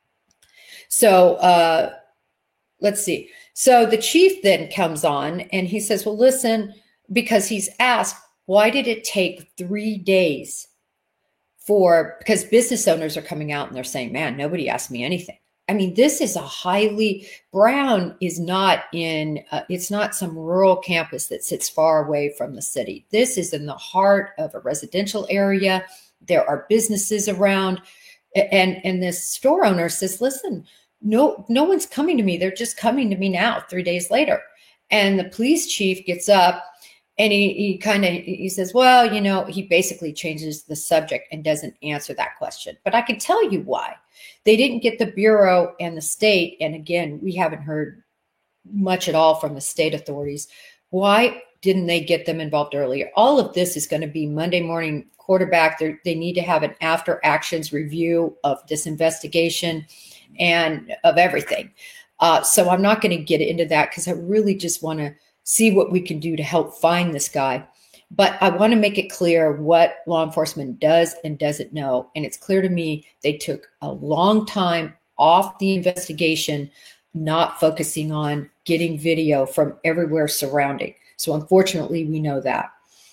Speaker 5: So uh, let's see. So the chief then comes on and he says, well, listen, because he's asked, why did it take three days? For, because business owners are coming out and they're saying, man, nobody asked me anything. I mean, this is a highly, Brown is not in, uh, it's not some rural campus that sits far away from the city. This is in the heart of a residential area. There are businesses around. And, and this store owner says, listen, no, no one's coming to me. They're just coming to me now, three days later. And the police chief gets up And he, he kind of, he says, well, you know, he basically changes the subject and doesn't answer that question. But I can tell you why. They didn't get the Bureau and the state. And again, we haven't heard much at all from the state authorities. Why didn't they get them involved earlier? All of this is going to be Monday morning quarterback. They're, they need to have an after actions review of this investigation and of everything. Uh, so I'm not going to get into that because I really just want to see what we can do to help find this guy. But I want to make it clear what law enforcement does and doesn't know. And it's clear to me they took a long time off the investigation, not focusing on getting video from everywhere surrounding. So unfortunately, we know that.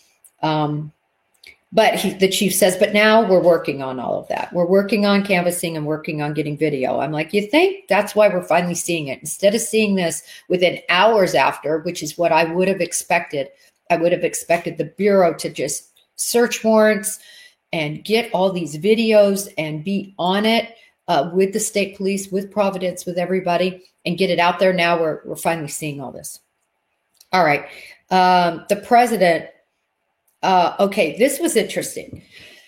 Speaker 5: Um, but he, the chief says, but now we're working on all of that. We're working on canvassing and working on getting video. I'm like, you think? That's why we're finally seeing it. Instead of seeing this within hours after, which is what I would have expected, I would have expected the Bureau to just search warrants and get all these videos and be on it uh, with the state police, with Providence, with everybody, and get it out there. Now we're, we're finally seeing all this. All right. Um, the president, uh, okay, this was interesting.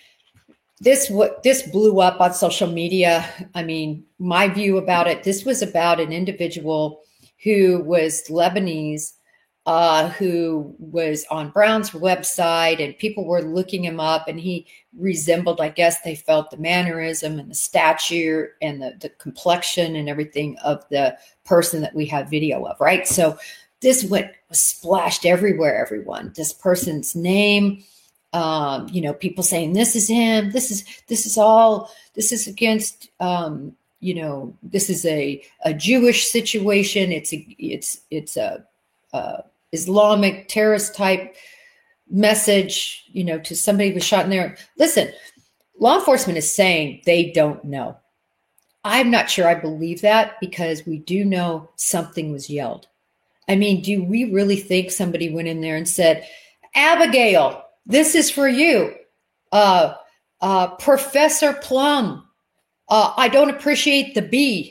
Speaker 5: This what this blew up on social media. I mean, my view about it, this was about an individual who was Lebanese, uh, who was on Brown's website, and people were looking him up, and he resembled, I guess they felt, the mannerism and the stature and the, the complexion and everything of the person that we have video of, right? So this went was splashed everywhere, everyone. This person's name, um, you know, people saying this is him. This is this is all. This is against, um, you know, this is a a Jewish situation. It's a it's it's a, a Islamic terrorist type message, you know, to somebody who was shot in there. Listen, law enforcement is saying they don't know. I'm not sure I believe that because we do know something was yelled. I mean, do we really think somebody went in there and said, Abigail, this is for you. Uh, uh, Professor Plum, uh, I don't appreciate the B.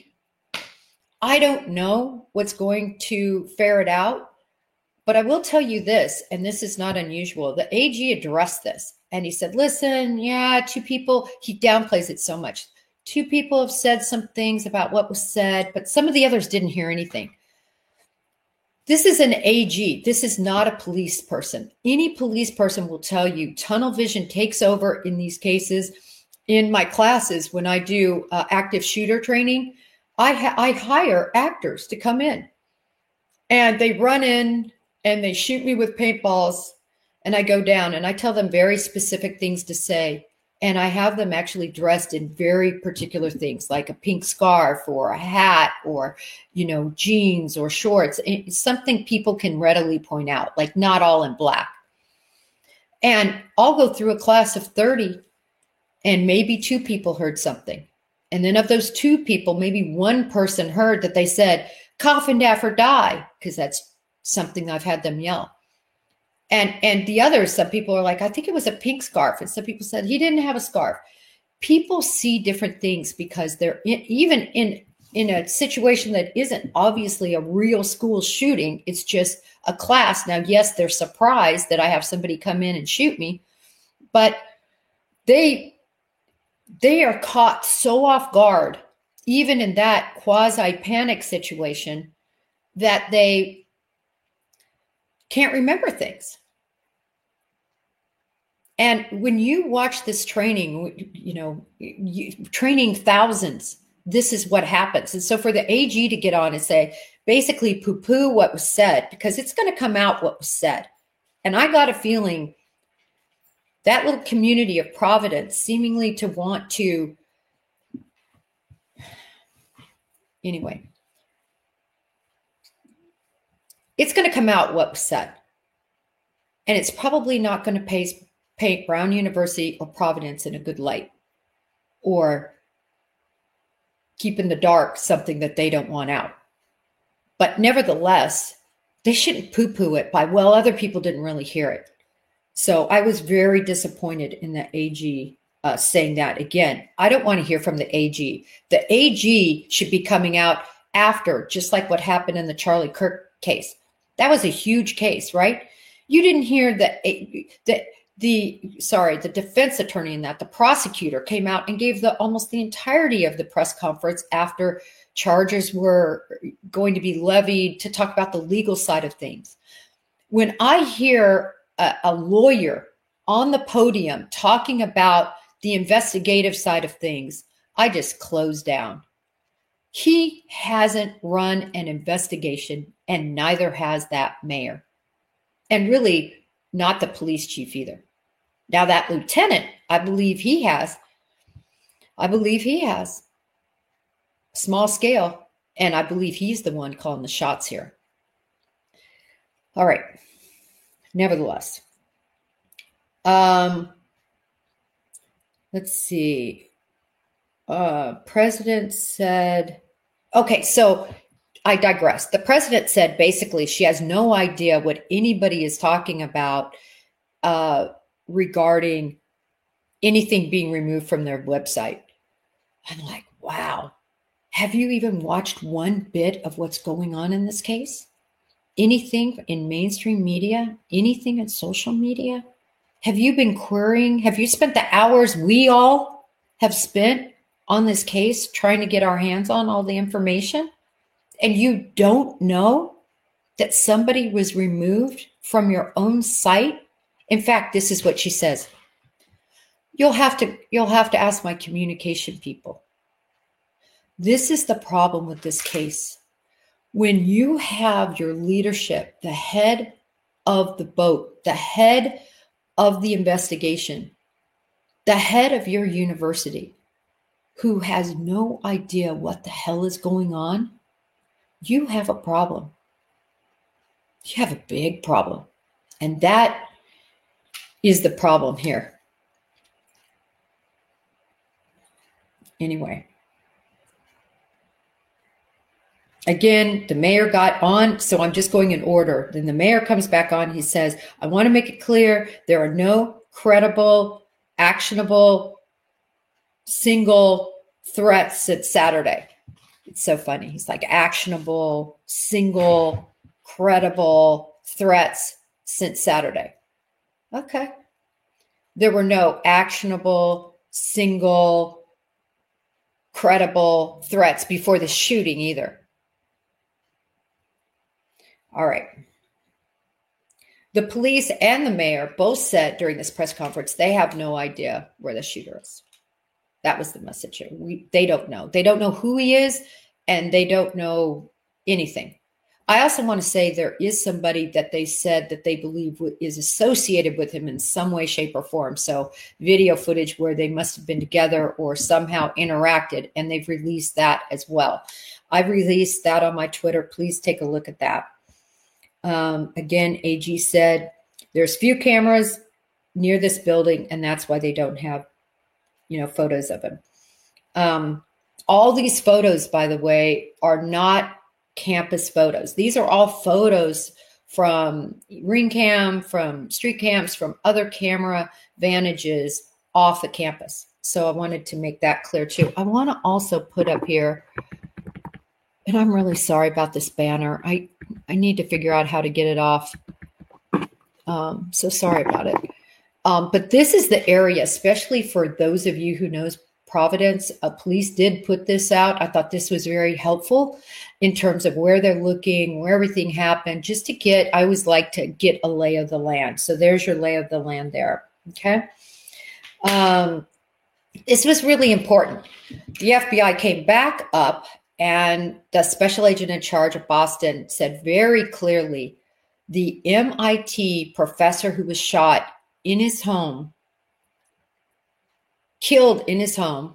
Speaker 5: I don't know what's going to ferret out, but I will tell you this, and this is not unusual. The A G addressed this, and he said, listen, yeah, two people, he downplays it so much. Two people have said some things about what was said, but some of the others didn't hear anything. This is an A G. This is not a police person. Any police person will tell you tunnel vision takes over in these cases. In my classes, when I do uh, active shooter training, I, ha- I hire actors to come in. And they run in and they shoot me with paintballs. And I go down and I tell them very specific things to say. And I have them actually dressed in very particular things, like a pink scarf or a hat or, you know, jeans or shorts. It's something people can readily point out, like not all in black. And I'll go through a class of thirty and maybe two people heard something. And then of those two people, maybe one person heard that they said, Coffindaffer die, because that's something I've had them yell. And and the others, some people are like, I think it was a pink scarf. And some people said he didn't have a scarf. People see different things because they're in, even in, in a situation that isn't obviously a real school shooting. It's just a class. Now, yes, they're surprised that I have somebody come in and shoot me, but they they are caught so off guard, even in that quasi-panic situation, that they can't remember things. And when you watch this training, you know, you, training thousands, this is what happens. And so for the A G to get on and say, basically poo-poo what was said, because it's going to come out what was said. And I got a feeling that little community of Providence seemingly to want to, anyway, it's going to come out what was said. And it's probably not going to paint, paint Brown University or Providence in a good light, or keep in the dark something that they don't want out. But nevertheless, they shouldn't poo-poo it by, well, other people didn't really hear it. So I was very disappointed in the A G uh, saying that. Again, I don't want to hear from the A G. The A G should be coming out after, just like what happened in the Charlie Kirk case. That was a huge case, right? You didn't hear that the, the, sorry, the defense attorney in that, the prosecutor came out and gave the almost the entirety of the press conference after charges were going to be levied to talk about the legal side of things. When I hear a, a lawyer on the podium talking about the investigative side of things, I just close down. He hasn't run an investigation, and neither has that mayor. And really, not the police chief either. Now, that lieutenant, I believe he has. I believe he has. Small scale, and I believe he's the one calling the shots here. All right. Nevertheless, um, let's see. Uh, president said, okay, so I digress. The president said basically she has no idea what anybody is talking about uh, regarding anything being removed from their website. I'm like, wow. Have you even watched one bit of what's going on in this case? Anything in mainstream media? Anything in social media? Have you been querying? Have you spent the hours we all have spent on this case trying to get our hands on all the information? And you don't know that somebody was removed from your own site? In fact, this is what she says. You'll have to, you'll have to ask my communication people. This is the problem with this case. When you have your leadership, the head of the boat, the head of the investigation, the head of your university, who has no idea what the hell is going on, you have a problem. You have a big problem. And that is the problem here. Anyway. Again, the mayor got on, so I'm just going in order. Then the mayor comes back on. He says, I want to make it clear there are no credible, actionable, single threats since Saturday. It's so funny. He's like, actionable, single, credible threats since Saturday. Okay. There were no actionable, single, credible threats before the shooting either. All right. The police and the mayor both said during this press conference they have no idea where the shooter is. That was the message here. We, they don't know. They don't know who he is, and they don't know anything. I also want to say there is somebody that they said that they believe is associated with him in some way, shape, or form. So video footage where they must have been together or somehow interacted, and they've released that as well. I've released that on my Twitter. Please take a look at that. Um, again, A G said there's few cameras near this building, and that's why they don't have, you know, photos of him. Um, all these photos, by the way, are not campus photos. These are all photos from ring cam, from street cams, from other camera vantages off the campus. So I wanted to make that clear too. I want to also put up here, and I'm really sorry about this banner. I, I need to figure out how to get it off. Um, so sorry about it. Um, but this is the area, especially for those of you who knows Providence. Uh, police did put this out. I thought this was very helpful in terms of where they're looking, where everything happened, just to get, I always like to get a lay of the land. So there's your lay of the land there. Okay. Um, this was really important. The F B I came back up, and the special agent in charge of Boston said very clearly the M I T professor who was shot in his home, killed in his home,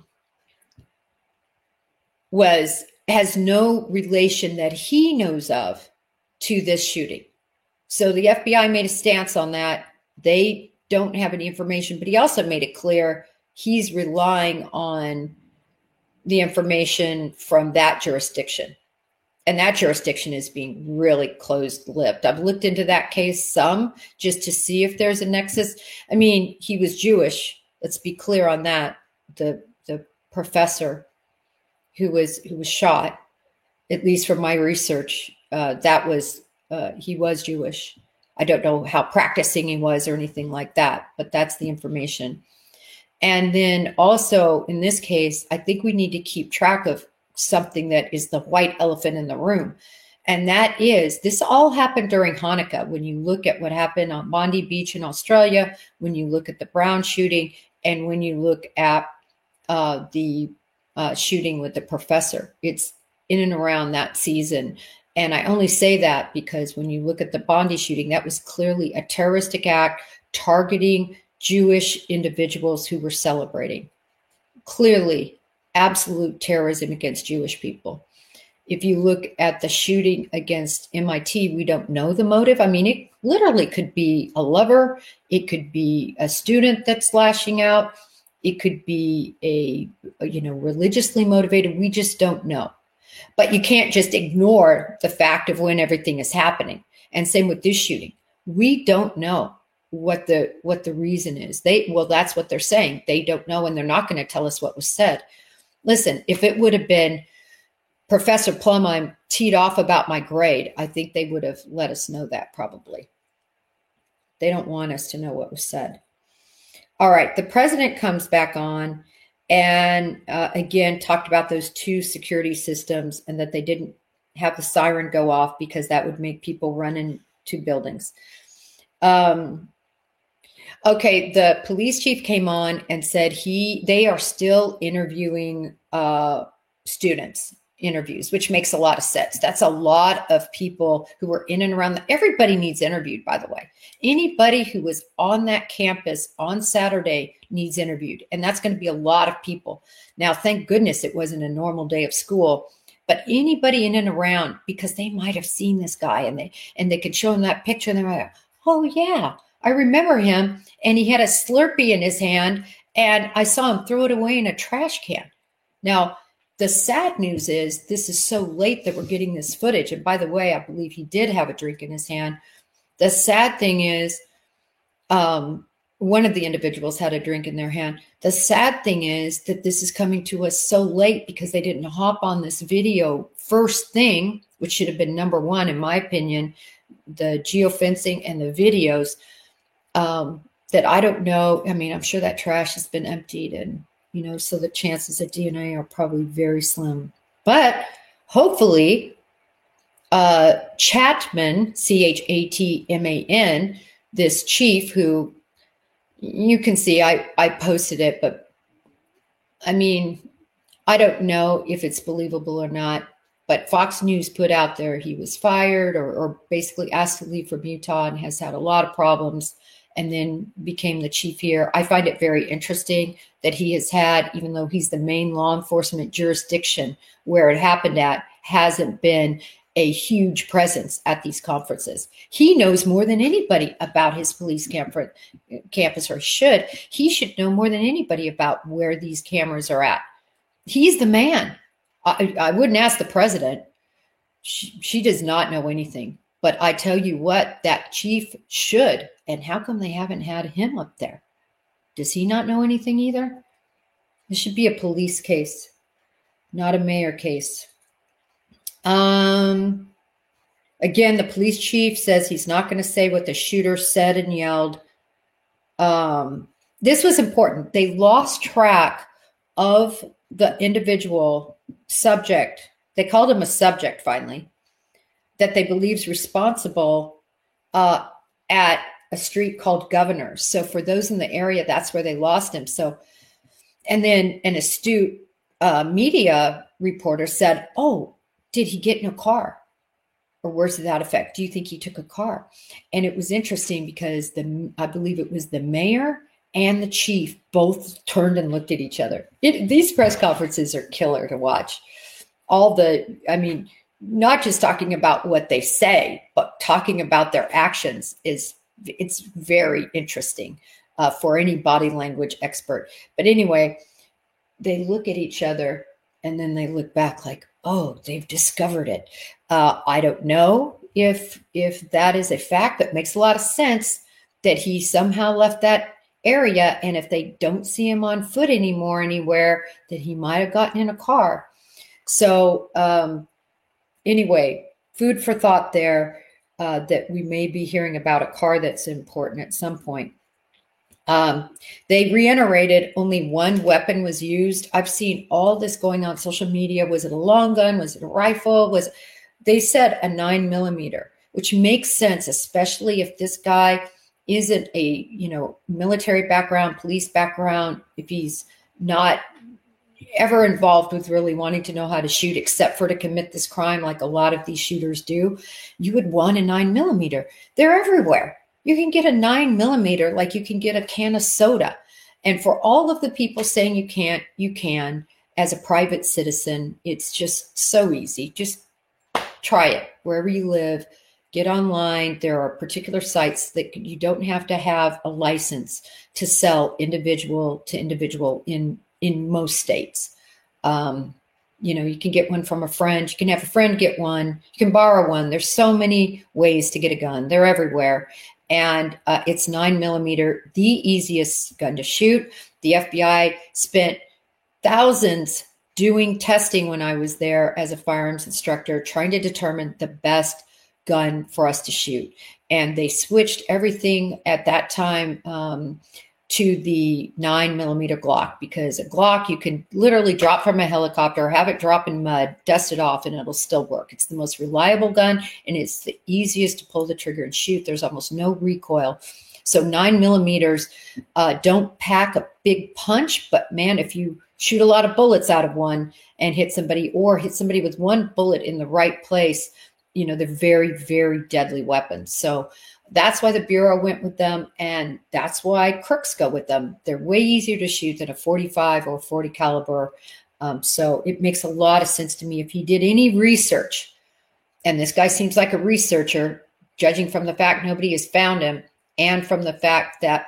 Speaker 5: was has no relation that he knows of to this shooting. So the F B I made a stance on that. They don't have any information, but he also made it clear he's relying on the information from that jurisdiction. And that jurisdiction is being really closed-lipped. I've looked into that case some just to see if there's a nexus. I mean, he was Jewish. Let's be clear on that. The the professor who was who was shot, at least from my research, uh, that was uh, he was Jewish. I don't know how practicing he was or anything like that, but that's the information. And then also in this case, I think we need to keep track of something that is the white elephant in the room. And that is, this all happened during Hanukkah. When you look at what happened on Bondi Beach in Australia, when you look at the Brown shooting, and when you look at uh, the uh, shooting with the professor, it's in and around that season. And I only say that because when you look at the Bondi shooting, that was clearly a terroristic act targeting Jewish individuals who were celebrating. Clearly, absolute terrorism against Jewish people. If you look at the shooting against M I T, we don't know the motive. I mean, it literally could be a lover. It could be a student that's lashing out. It could be a, you know, religiously motivated. We just don't know. But you can't just ignore the fact of when everything is happening. And same with this shooting. We don't know what the what the reason is. They well, that's what they're saying. They don't know, and they're not going to tell us what was said. Listen, if it would have been Professor Plum, I'm teed off about my grade, I think they would have let us know that probably. They don't want us to know what was said. All right, the president comes back on and uh, again talked about those two security systems and that they didn't have the siren go off because that would make people run into buildings. Um, okay, the police chief came on and said he they are still interviewing uh, students. Interviews, which makes a lot of sense. That's a lot of people who were in and around. The, everybody needs interviewed, by the way. Anybody who was on that campus on Saturday needs interviewed. And that's going to be a lot of people. Now, thank goodness it wasn't a normal day of school, but anybody in and around, because they might have seen this guy and they and they could show them that picture and they're like, oh yeah, I remember him. And he had a Slurpee in his hand and I saw him throw it away in a trash can. Now, the sad news is this is so late that we're getting this footage. And by the way, I believe he did have a drink in his hand. The sad thing is um, one of the individuals had a drink in their hand. The sad thing is that this is coming to us so late because they didn't hop on this video first thing, which should have been number one, in my opinion, the geofencing and the videos um, that I don't know. I mean, I'm sure that trash has been emptied and you know, so the chances of D N A are probably very slim. But hopefully, uh, Chatman, C H A T M A N, this chief who you can see, I, I posted it, but I mean, I don't know if it's believable or not, but Fox News put out there he was fired or, or basically asked to leave from Utah and has had a lot of problems and then became the chief here. I find it very interesting that he has had, even though he's the main law enforcement jurisdiction where it happened at, hasn't been a huge presence at these conferences. He knows more than anybody about his police camp- campus, or should. He should know more than anybody about where these cameras are at. He's the man. I, I wouldn't ask the president. She, she does not know anything. But I tell you what, that chief should. And how come they haven't had him up there? Does he not know anything either? This should be a police case, not a mayor case. Um, again, the police chief says he's not going to say what the shooter said and yelled. Um, this was important. They lost track of the individual subject. They called him a subject finally, that they believe is responsible uh, at a street called Governor's. So for those in the area, that's where they lost him. So, and then an astute uh, media reporter said, oh, did he get in a car? Or words to that effect. Do you think he took a car? And it was interesting because the I believe it was the mayor and the chief both turned and looked at each other. It, these press conferences are killer to watch. All the, I mean, not just talking about what they say, but talking about their actions is, it's very interesting uh, for any body language expert. But anyway, they look at each other and then they look back like, oh, they've discovered it. Uh, I don't know if if that is a fact. That makes a lot of sense that he somehow left that area. And if they don't see him on foot anymore anywhere, that he might have gotten in a car. So um, anyway, food for thought there. uh, that we may be hearing about a car that's important at some point. Um, they reiterated only one weapon was used. I've seen all this going on social media. Was it a long gun? Was it a rifle? Was they said a nine millimeter, which makes sense, especially if this guy isn't a, you know, military background, police background, if he's not ever involved with really wanting to know how to shoot, except for to commit this crime like a lot of these shooters do, you would want a nine millimeter. They're everywhere. You can get a nine millimeter like you can get a can of soda. And for all of the people saying you can't, you can. As a private citizen, it's just so easy. Just try it wherever you live. Get online. There are particular sites that you don't have to have a license to sell individual to individual in, in most states. Um, you know, you can get one from a friend. You can have a friend get one. You can borrow one. There's so many ways to get a gun. They're everywhere. And uh, it's nine millimeter, the easiest gun to shoot. The F B I spent thousands doing testing when I was there as a firearms instructor, trying to determine the best gun for us to shoot. And they switched everything at that time um, to the nine millimeter Glock, because a Glock you can literally drop from a helicopter, have it drop in mud, dust it off, and it'll still work. It's the most reliable gun, and it's the easiest to pull the trigger and shoot. There's almost no recoil. So nine millimeters uh, don't pack a big punch, but man, if you shoot a lot of bullets out of one and hit somebody, or hit somebody with one bullet in the right place, you know, they're very, very deadly weapons. So that's why the Bureau went with them, and that's why crooks go with them. They're way easier to shoot than a forty-five or forty caliber. Um, so it makes a lot of sense to me. If he did any research, and this guy seems like a researcher, judging from the fact nobody has found him, and from the fact that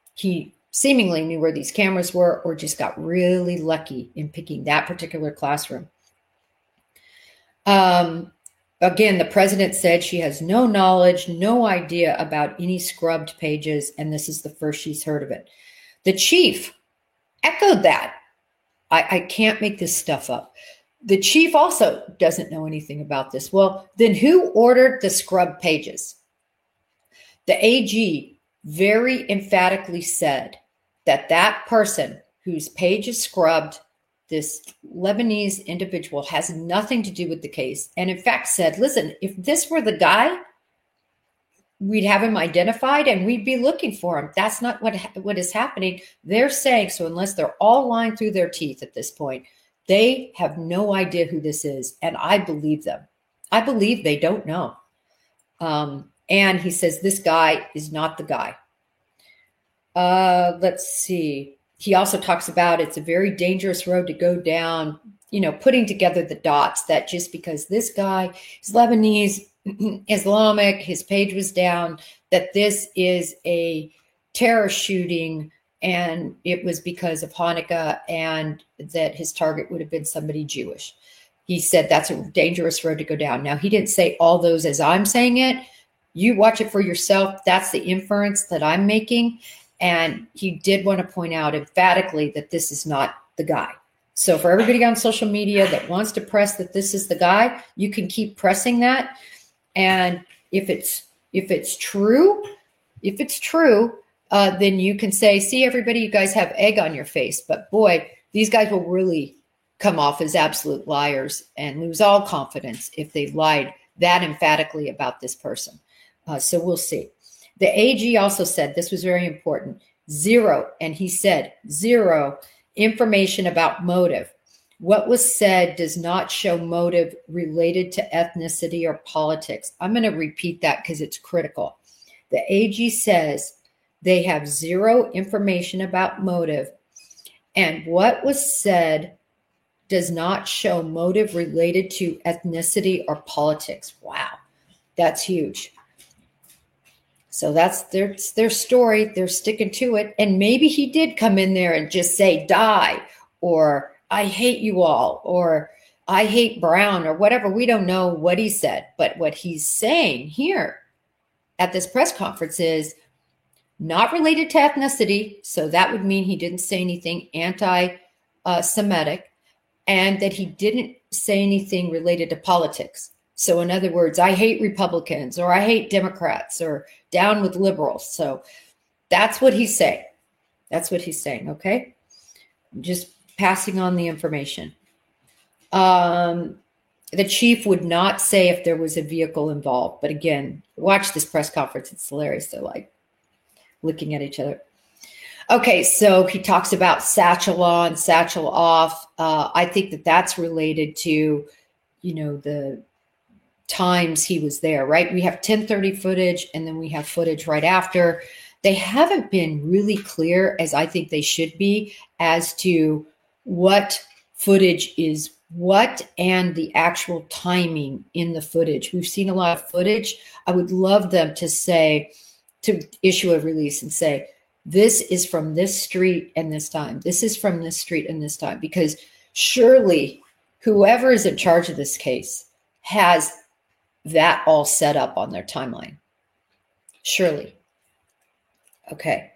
Speaker 5: he seemingly knew where these cameras were, or just got really lucky in picking that particular classroom. Um, Again, the president said she has no knowledge, no idea about any scrubbed pages, and this is the first she's heard of it. The chief echoed that. I, I can't make this stuff up. The chief also doesn't know anything about this. Well, then who ordered the scrubbed pages? The A G very emphatically said that that person whose page is scrubbed, this Lebanese individual, has nothing to do with the case. And in fact said, listen, if this were the guy, we'd have him identified and we'd be looking for him. That's not what, what is happening. They're saying, so unless they're all lying through their teeth at this point, they have no idea who this is. And I believe them. I believe they don't know. Um, and he says, this guy is not the guy. Uh, let's see. He also talks about it's a very dangerous road to go down, you know, putting together the dots that just because this guy is Lebanese, Islamic, his page was down, that this is a terror shooting and it was because of Hanukkah and that his target would have been somebody Jewish. He said that's a dangerous road to go down. Now, he didn't say all those as I'm saying it. You watch it for yourself. That's the inference that I'm making. And he did want to point out emphatically that this is not the guy. So for everybody on social media that wants to press that this is the guy, you can keep pressing that. And if it's if it's true, if it's true, uh, then you can say, see, everybody, you guys have egg on your face. But boy, these guys will really come off as absolute liars and lose all confidence if they lied that emphatically about this person. Uh, so we'll see. The A G also said, this was very important, zero, and he said zero information about motive. What was said does not show motive related to ethnicity or politics. I'm going to repeat that because it's critical. The A G says they have zero information about motive, and what was said does not show motive related to ethnicity or politics. Wow, that's huge. So that's their, their story. They're sticking to it. And maybe he did come in there and just say, die, or I hate you all, or I hate Brown, or whatever. We don't know what he said. But what he's saying here at this press conference is not related to ethnicity. So that would mean he didn't say anything anti-Semitic, and that he didn't say anything related to politics. So in other words, I hate Republicans, or I hate Democrats, or down with liberals. So that's what he's saying. That's what he's saying. Okay. Just passing on the information. Um, the chief would not say if there was a vehicle involved. But again, watch this press conference. It's hilarious. They're like looking at each other. Okay, so he talks about satchel on, satchel off. Uh, I think that that's related to, you know, the times he was there, right? We have ten thirty footage, and then we have footage right after. They haven't been really clear, as I think they should be, as to what footage is what and the actual timing in the footage. We've seen a lot of footage. I would love them to say, to issue a release and say, this is from this street and this time. This is from this street and this time. Because surely whoever is in charge of this case has that all set up on their timeline. Surely. Okay.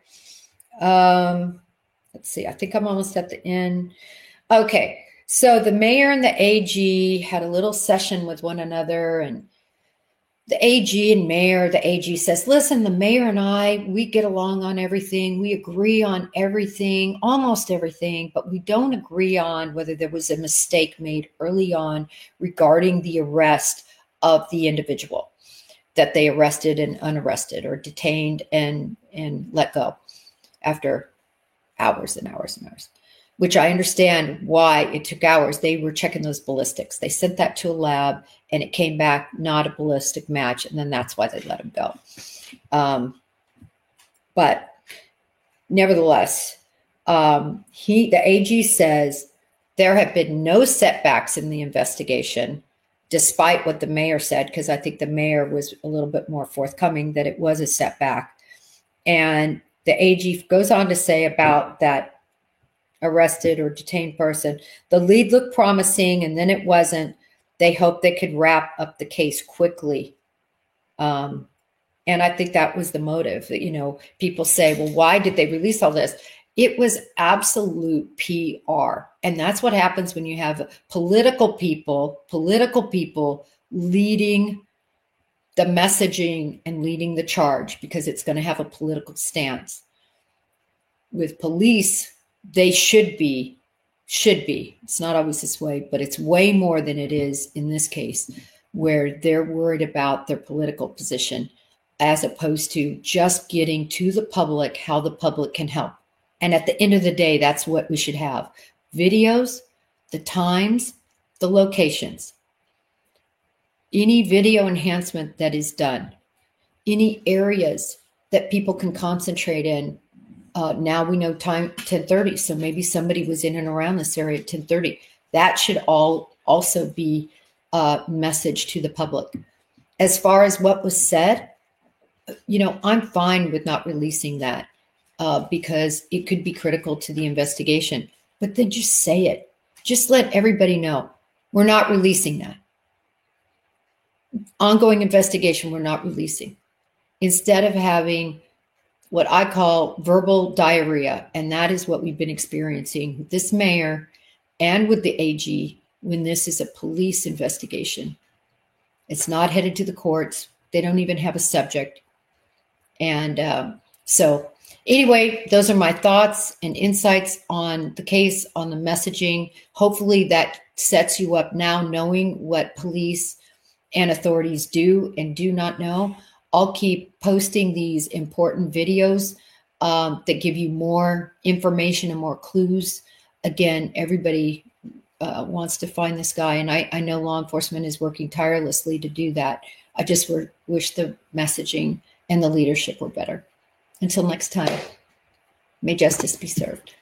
Speaker 5: Um, let's see. I think I'm almost at the end. Okay. So the mayor and the A G had a little session with one another, and the A G and mayor, the A G says, listen, the mayor and I, we get along on everything. We agree on everything, almost everything, but we don't agree on whether there was a mistake made early on regarding the arrest of the individual, that they arrested and unarrested, or detained and, and let go after hours and hours and hours, which I understand why it took hours. They were checking those ballistics. They sent that to a lab, and it came back not a ballistic match, and then that's why they let him go. Um, but nevertheless, um, he, the A G says there have been no setbacks in the investigation, despite what the mayor said, because I think the mayor was a little bit more forthcoming that it was a setback. And the A G goes on to say about that arrested or detained person, the lead looked promising, and then it wasn't. They hoped they could wrap up the case quickly. Um, and I think that was the motive. That, you know, people say, well, why did they release all this? It was absolute P R. And that's what happens when you have political people, political people leading the messaging and leading the charge, because it's going to have a political stance. With police, they should be, should be, it's not always this way, but it's way more than it is in this case, where they're worried about their political position as opposed to just getting to the public how the public can help. And at the end of the day, that's what we should have. Videos, the times, the locations. Any video enhancement that is done, any areas that people can concentrate in. Uh, now we know time ten thirty, so maybe somebody was in and around this area at ten thirty. That should all also be a message to the public. As far as what was said, you know, I'm fine with not releasing that uh, because it could be critical to the investigation. But then just say it. Just let everybody know we're not releasing that. Ongoing investigation, we're not releasing. Instead of having what I call verbal diarrhea. And that is what we've been experiencing with this mayor and with the A G when this is a police investigation. It's not headed to the courts. They don't even have a subject. And um, so anyway, those are my thoughts and insights on the case, on the messaging. Hopefully that sets you up now knowing what police and authorities do and do not know. I'll keep posting these important videos um, that give you more information and more clues. Again, everybody uh, wants to find this guy, and I, I know law enforcement is working tirelessly to do that. I just w- wish the messaging and the leadership were better. Until next time, may justice be served.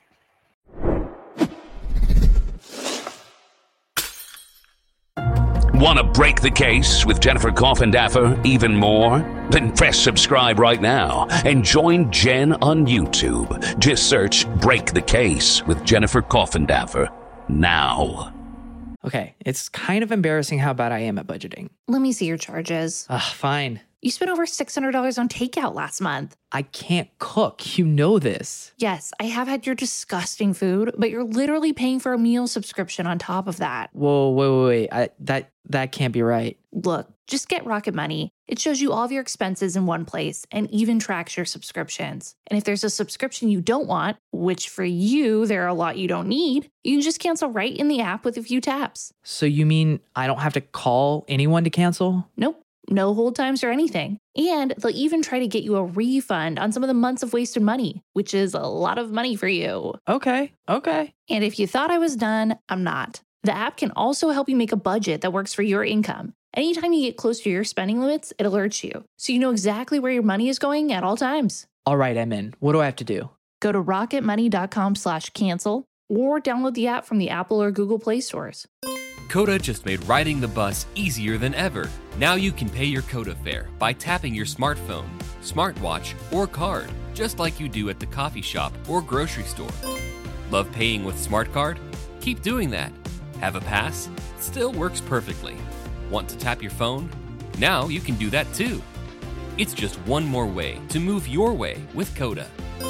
Speaker 4: Want to break the case with Jennifer Coffindaffer even more? Then press subscribe right now and join Jen on YouTube. Just search Break the Case with Jennifer Coffindaffer now.
Speaker 1: Okay, it's kind of embarrassing how bad I am at budgeting.
Speaker 3: Let me see your charges.
Speaker 1: Ugh, fine.
Speaker 3: You spent over six hundred dollars on takeout last month.
Speaker 1: I can't cook. You know this.
Speaker 3: Yes, I have had your disgusting food, but you're literally paying for a meal subscription on top of that.
Speaker 1: Whoa, wait, wait, wait. I, that, that can't be right.
Speaker 3: Look, just get Rocket Money. It shows you all of your expenses in one place and even tracks your subscriptions. And if there's a subscription you don't want, which for you, there are a lot you don't need, you can just cancel right in the app with a few taps.
Speaker 1: So you mean I don't have to call anyone to cancel?
Speaker 3: Nope. No hold times or anything. And they'll even try to get you a refund on some of the months of wasted money, which is a lot of money for you.
Speaker 1: Okay, okay.
Speaker 3: And if you thought I was done, I'm not. The app can also help you make a budget that works for your income. Anytime you get close to your spending limits, it alerts you, so you know exactly where your money is going at all times.
Speaker 1: All right, I'm in. What do I have to do?
Speaker 3: Go to rocketmoney.com slash cancel or download the app from the Apple or Google Play stores.
Speaker 2: Coda just made riding the bus easier than ever. Now you can pay your Coda fare by tapping your smartphone, smartwatch, or card, just like you do at the coffee shop or grocery store. Love paying with SmartCard? Keep doing that. Have a pass? Still works perfectly. Want to tap your phone? Now you can do that too. It's just one more way to move your way with Coda.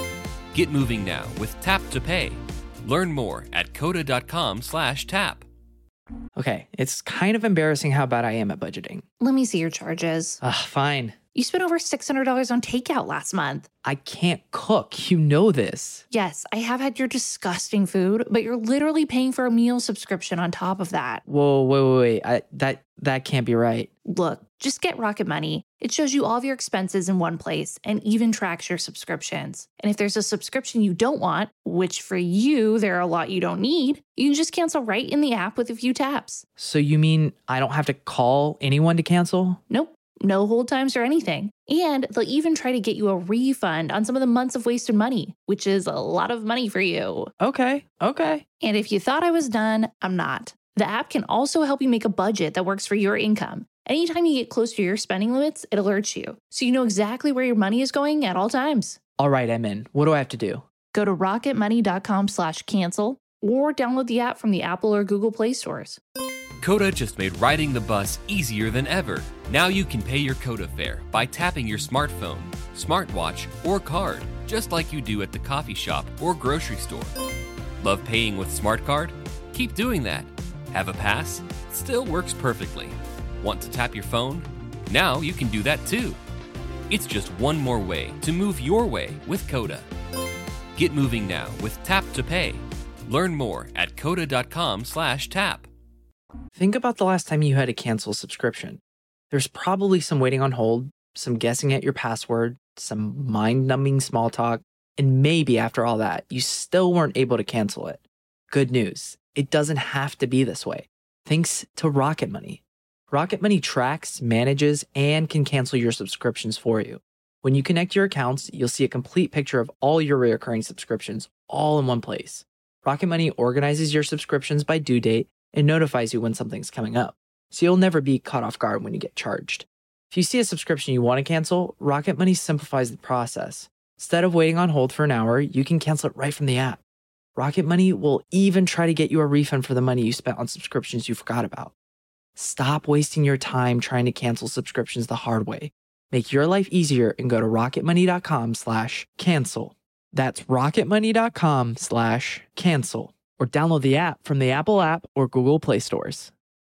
Speaker 2: Get moving now with Tap to Pay. Learn more at coda.com slash tap.
Speaker 1: Okay, it's kind of embarrassing how bad I am at budgeting.
Speaker 3: Let me see your charges.
Speaker 1: Ugh, fine.
Speaker 3: You spent over six hundred dollars on takeout last month.
Speaker 1: I can't cook. You know this.
Speaker 3: Yes, I have had your disgusting food, but you're literally paying for a meal subscription on top of that.
Speaker 1: Whoa, wait, wait, wait. I, that, that can't be right.
Speaker 3: Look, just get Rocket Money. It shows you all of your expenses in one place and even tracks your subscriptions. And if there's a subscription you don't want, which for you, there are a lot you don't need, you can just cancel right in the app with a few taps.
Speaker 1: So you mean I don't have to call anyone to cancel?
Speaker 3: Nope. No hold times or anything. And they'll even try to get you a refund on some of the months of wasted money, which is a lot of money for you.
Speaker 1: Okay, okay.
Speaker 3: And if you thought I was done, I'm not. The app can also help you make a budget that works for your income. Anytime you get close to your spending limits, it alerts you, so you know exactly where your money is going at all times.
Speaker 1: All right, I'm in. What do I have to do?
Speaker 3: Go to rocketmoney.com slash cancel or download the app from the Apple or Google Play stores.
Speaker 2: Coda just made riding the bus easier than ever. Now you can pay your Coda fare by tapping your smartphone, smartwatch, or card, just like you do at the coffee shop or grocery store. Love paying with SmartCard? Keep doing that. Have a pass? Still works perfectly. Want to tap your phone? Now you can do that too. It's just one more way to move your way with Coda. Get moving now with Tap to Pay. Learn more at coda.com slash tap.
Speaker 1: Think about the last time you had to cancel a subscription. There's probably some waiting on hold, some guessing at your password, some mind-numbing small talk, and maybe after all that, you still weren't able to cancel it. Good news, it doesn't have to be this way. Thanks to Rocket Money. Rocket Money tracks, manages, and can cancel your subscriptions for you. When you connect your accounts, you'll see a complete picture of all your recurring subscriptions all in one place. Rocket Money organizes your subscriptions by due date and notifies you when something's coming up, so you'll never be caught off guard when you get charged. If you see a subscription you want to cancel, Rocket Money simplifies the process. Instead of waiting on hold for an hour, you can cancel it right from the app. Rocket Money will even try to get you a refund for the money you spent on subscriptions you forgot about. Stop wasting your time trying to cancel subscriptions the hard way. Make your life easier and go to rocketmoney.com slash cancel. That's rocketmoney.com slash cancel. Or download the app from the Apple app or Google Play stores.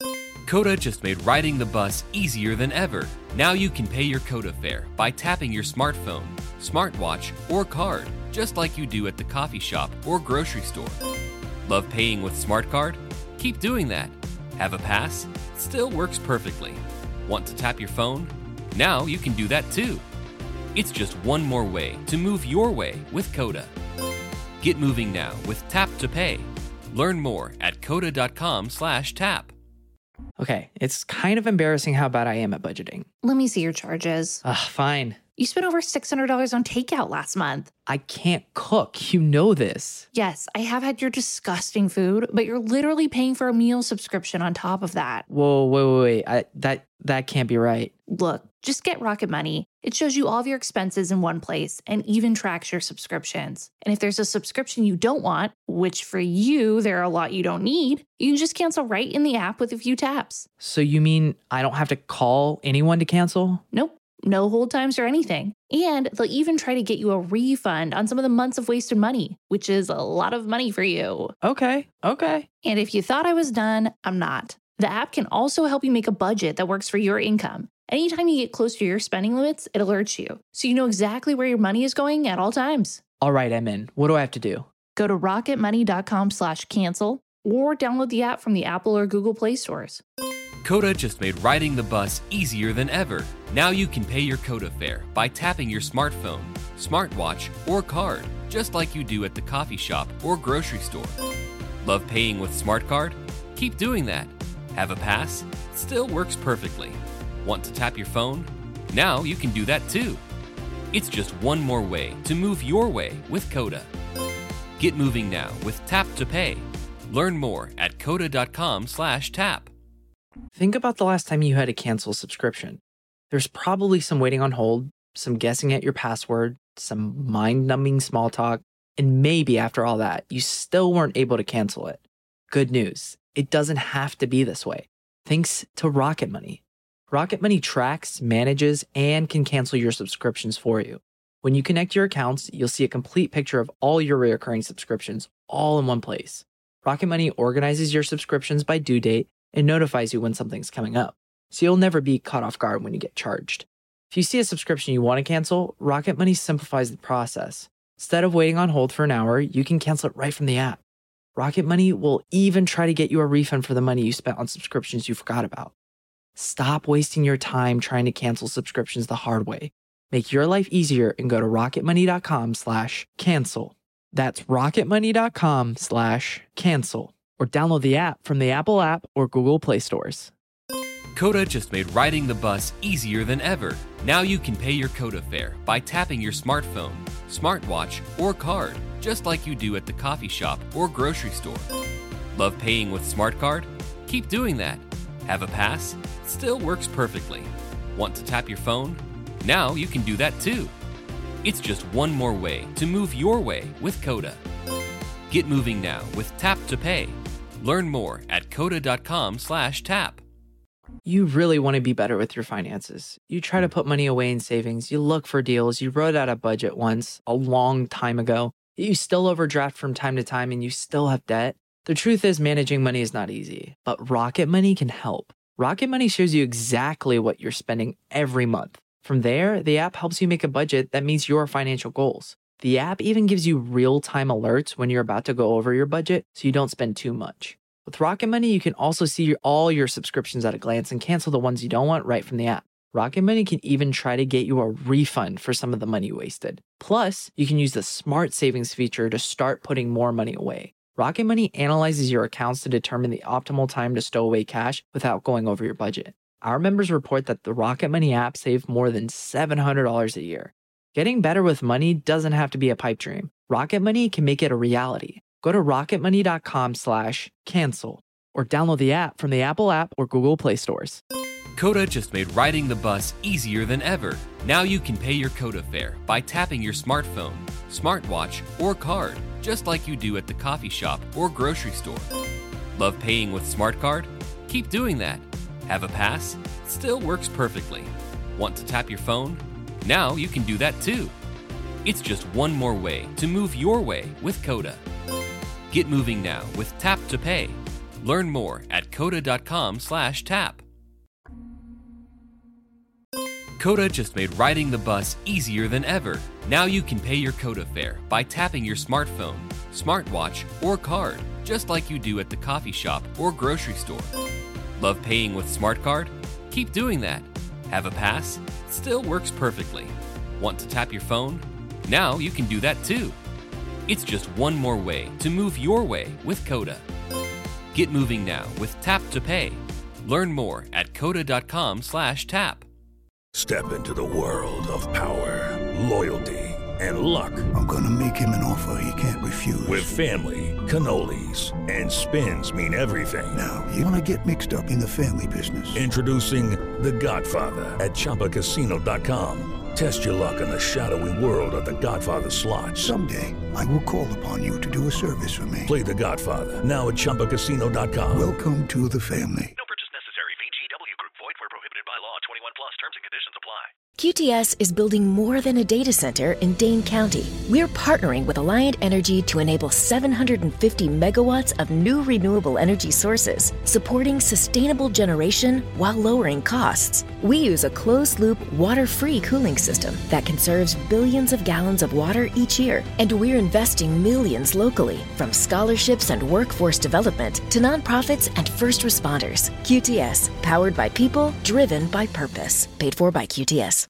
Speaker 2: Coda just made riding the bus easier than ever. Now you can pay your Coda fare by tapping your smartphone, smartwatch, or card, just like you do at the coffee shop or grocery store. Love paying with SmartCard? Keep doing that. Have a pass? Still works perfectly. Want to tap your phone? Now you can do that too. It's just one more way to move your way with Coda. Get moving now with Tap to Pay. Learn more at coda.com slash tap.
Speaker 1: Okay, it's kind of embarrassing how bad I am at budgeting.
Speaker 3: Let me see your charges.
Speaker 1: Ugh, fine.
Speaker 3: You spent over six hundred dollars on takeout last month.
Speaker 1: I can't cook. You know this.
Speaker 3: Yes, I have had your disgusting food, but you're literally paying for a meal subscription on top of that.
Speaker 1: Whoa, wait, wait, wait. I, that, that can't be right.
Speaker 3: Look, just get Rocket Money. It shows you all of your expenses in one place and even tracks your subscriptions. And if there's a subscription you don't want, which for you, there are a lot you don't need, you can just cancel right in the app with a few taps.
Speaker 1: So you mean I don't have to call anyone to cancel?
Speaker 3: Nope. no hold times or anything. And they'll even try to get you a refund on some of the months of wasted money, which is a lot of money for you.
Speaker 1: Okay, okay.
Speaker 3: And if you thought I was done, I'm not. The app can also help you make a budget that works for your income. Anytime you get close to your spending limits, it alerts you, so you know exactly where your money is going at all times.
Speaker 1: All right, I'm in. What do I have to do?
Speaker 3: Go to rocketmoney.com slash cancel or download the app from the Apple or Google Play stores.
Speaker 2: Coda just made riding the bus easier than ever. Now you can pay your Coda fare by tapping your smartphone, smartwatch, or card, just like you do at the coffee shop or grocery store. Love paying with Smart Card? Keep doing that. Have a pass? Still works perfectly. Want to tap your phone? Now you can do that too. It's just one more way to move your way with Coda. Get moving now with Tap to Pay. Learn more at coda.com slash tap.
Speaker 1: Think about the last time you had to cancel a subscription. There's probably some waiting on hold, some guessing at your password, some mind-numbing small talk, and maybe after all that, you still weren't able to cancel it. Good news, it doesn't have to be this way. Thanks to Rocket Money. Rocket Money tracks, manages, and can cancel your subscriptions for you. When you connect your accounts, you'll see a complete picture of all your recurring subscriptions all in one place. Rocket Money organizes your subscriptions by due date and notifies you when something's coming up, so you'll never be caught off guard when you get charged. If you see a subscription you want to cancel, Rocket Money simplifies the process. Instead of waiting on hold for an hour, you can cancel it right from the app. Rocket Money will even try to get you a refund for the money you spent on subscriptions you forgot about. Stop wasting your time trying to cancel subscriptions the hard way. Make your life easier and go to rocketmoney.com slash cancel. That's rocketmoney.com slash cancel. Or download the app from the Apple app or Google Play stores.
Speaker 2: Coda just made riding the bus easier than ever. Now you can pay your Coda fare by tapping your smartphone, smartwatch, or card, just like you do at the coffee shop or grocery store. Love paying with Smart Card? Keep doing that. Have a pass? Still works perfectly. Want to tap your phone? Now you can do that too. It's just one more way to move your way with Coda. Get moving now with Tap to Pay. Learn more at coda.com slash tap.
Speaker 1: You really want to be better with your finances. You try to put money away in savings. You look for deals. You wrote out a budget once a long time ago. You still overdraft from time to time and you still have debt. The truth is managing money is not easy, but Rocket Money can help. Rocket Money shows you exactly what you're spending every month. From there, the app helps you make a budget that meets your financial goals. The app even gives you real-time alerts when you're about to go over your budget so you don't spend too much. With Rocket Money, you can also see your, all your subscriptions at a glance and cancel the ones you don't want right from the app. Rocket Money can even try to get you a refund for some of the money wasted. Plus, you can use the Smart Savings feature to start putting more money away. Rocket Money analyzes your accounts to determine the optimal time to stow away cash without going over your budget. Our members report that the Rocket Money app saved more than seven hundred dollars a year. Getting better with money doesn't have to be a pipe dream. Rocket Money can make it a reality. Go to rocketmoney.com slash cancel or download the app from the Apple app or Google Play stores.
Speaker 2: Coda just made riding the bus easier than ever. Now you can pay your Coda fare by tapping your smartphone, smartwatch, or card, just like you do at the coffee shop or grocery store. Love paying with Smart Card? Keep doing that. Have a pass? Still works perfectly. Want to tap your phone? Now you can do that too. It's just one more way to move your way with Coda. Get moving now with Tap to Pay. Learn more at coda.com slash tap. Coda just made riding the bus easier than ever. Now you can pay your Coda fare by tapping your smartphone, smartwatch, or card, just like you do at the coffee shop or grocery store. Love paying with Smart Card? Keep doing that. Have a pass? Still works perfectly. Want to tap your phone? Now you can do that too. It's just one more way to move your way with Coda. Get moving now with Tap to Pay. Learn more at coda.com slash tap.
Speaker 10: Step into the world of power, loyalty, and luck.
Speaker 11: I'm gonna make him an offer he can't refuse.
Speaker 10: With family, cannolis, and spins mean everything.
Speaker 11: Now, you wanna get mixed up in the family business.
Speaker 10: Introducing The Godfather at chumba casino dot com. Test your luck in the shadowy world of The Godfather slot.
Speaker 11: Someday, I will call upon you to do a service for me.
Speaker 10: Play The Godfather, now at chumba casino dot com.
Speaker 11: Welcome to the family.
Speaker 12: No purchase necessary. V G W Group. Void where prohibited by law. twenty-one plus. Terms and conditions apply. Q T S is building more than a data center in Dane County. We're partnering with Alliant Energy to enable seven hundred fifty megawatts of new renewable energy sources, supporting sustainable generation while lowering costs. We use a closed-loop, water-free cooling system that conserves billions of gallons of water each year, and we're investing millions locally, from scholarships and workforce development to nonprofits and first responders. Q T S, powered by people, driven by purpose. Paid for by Q T S.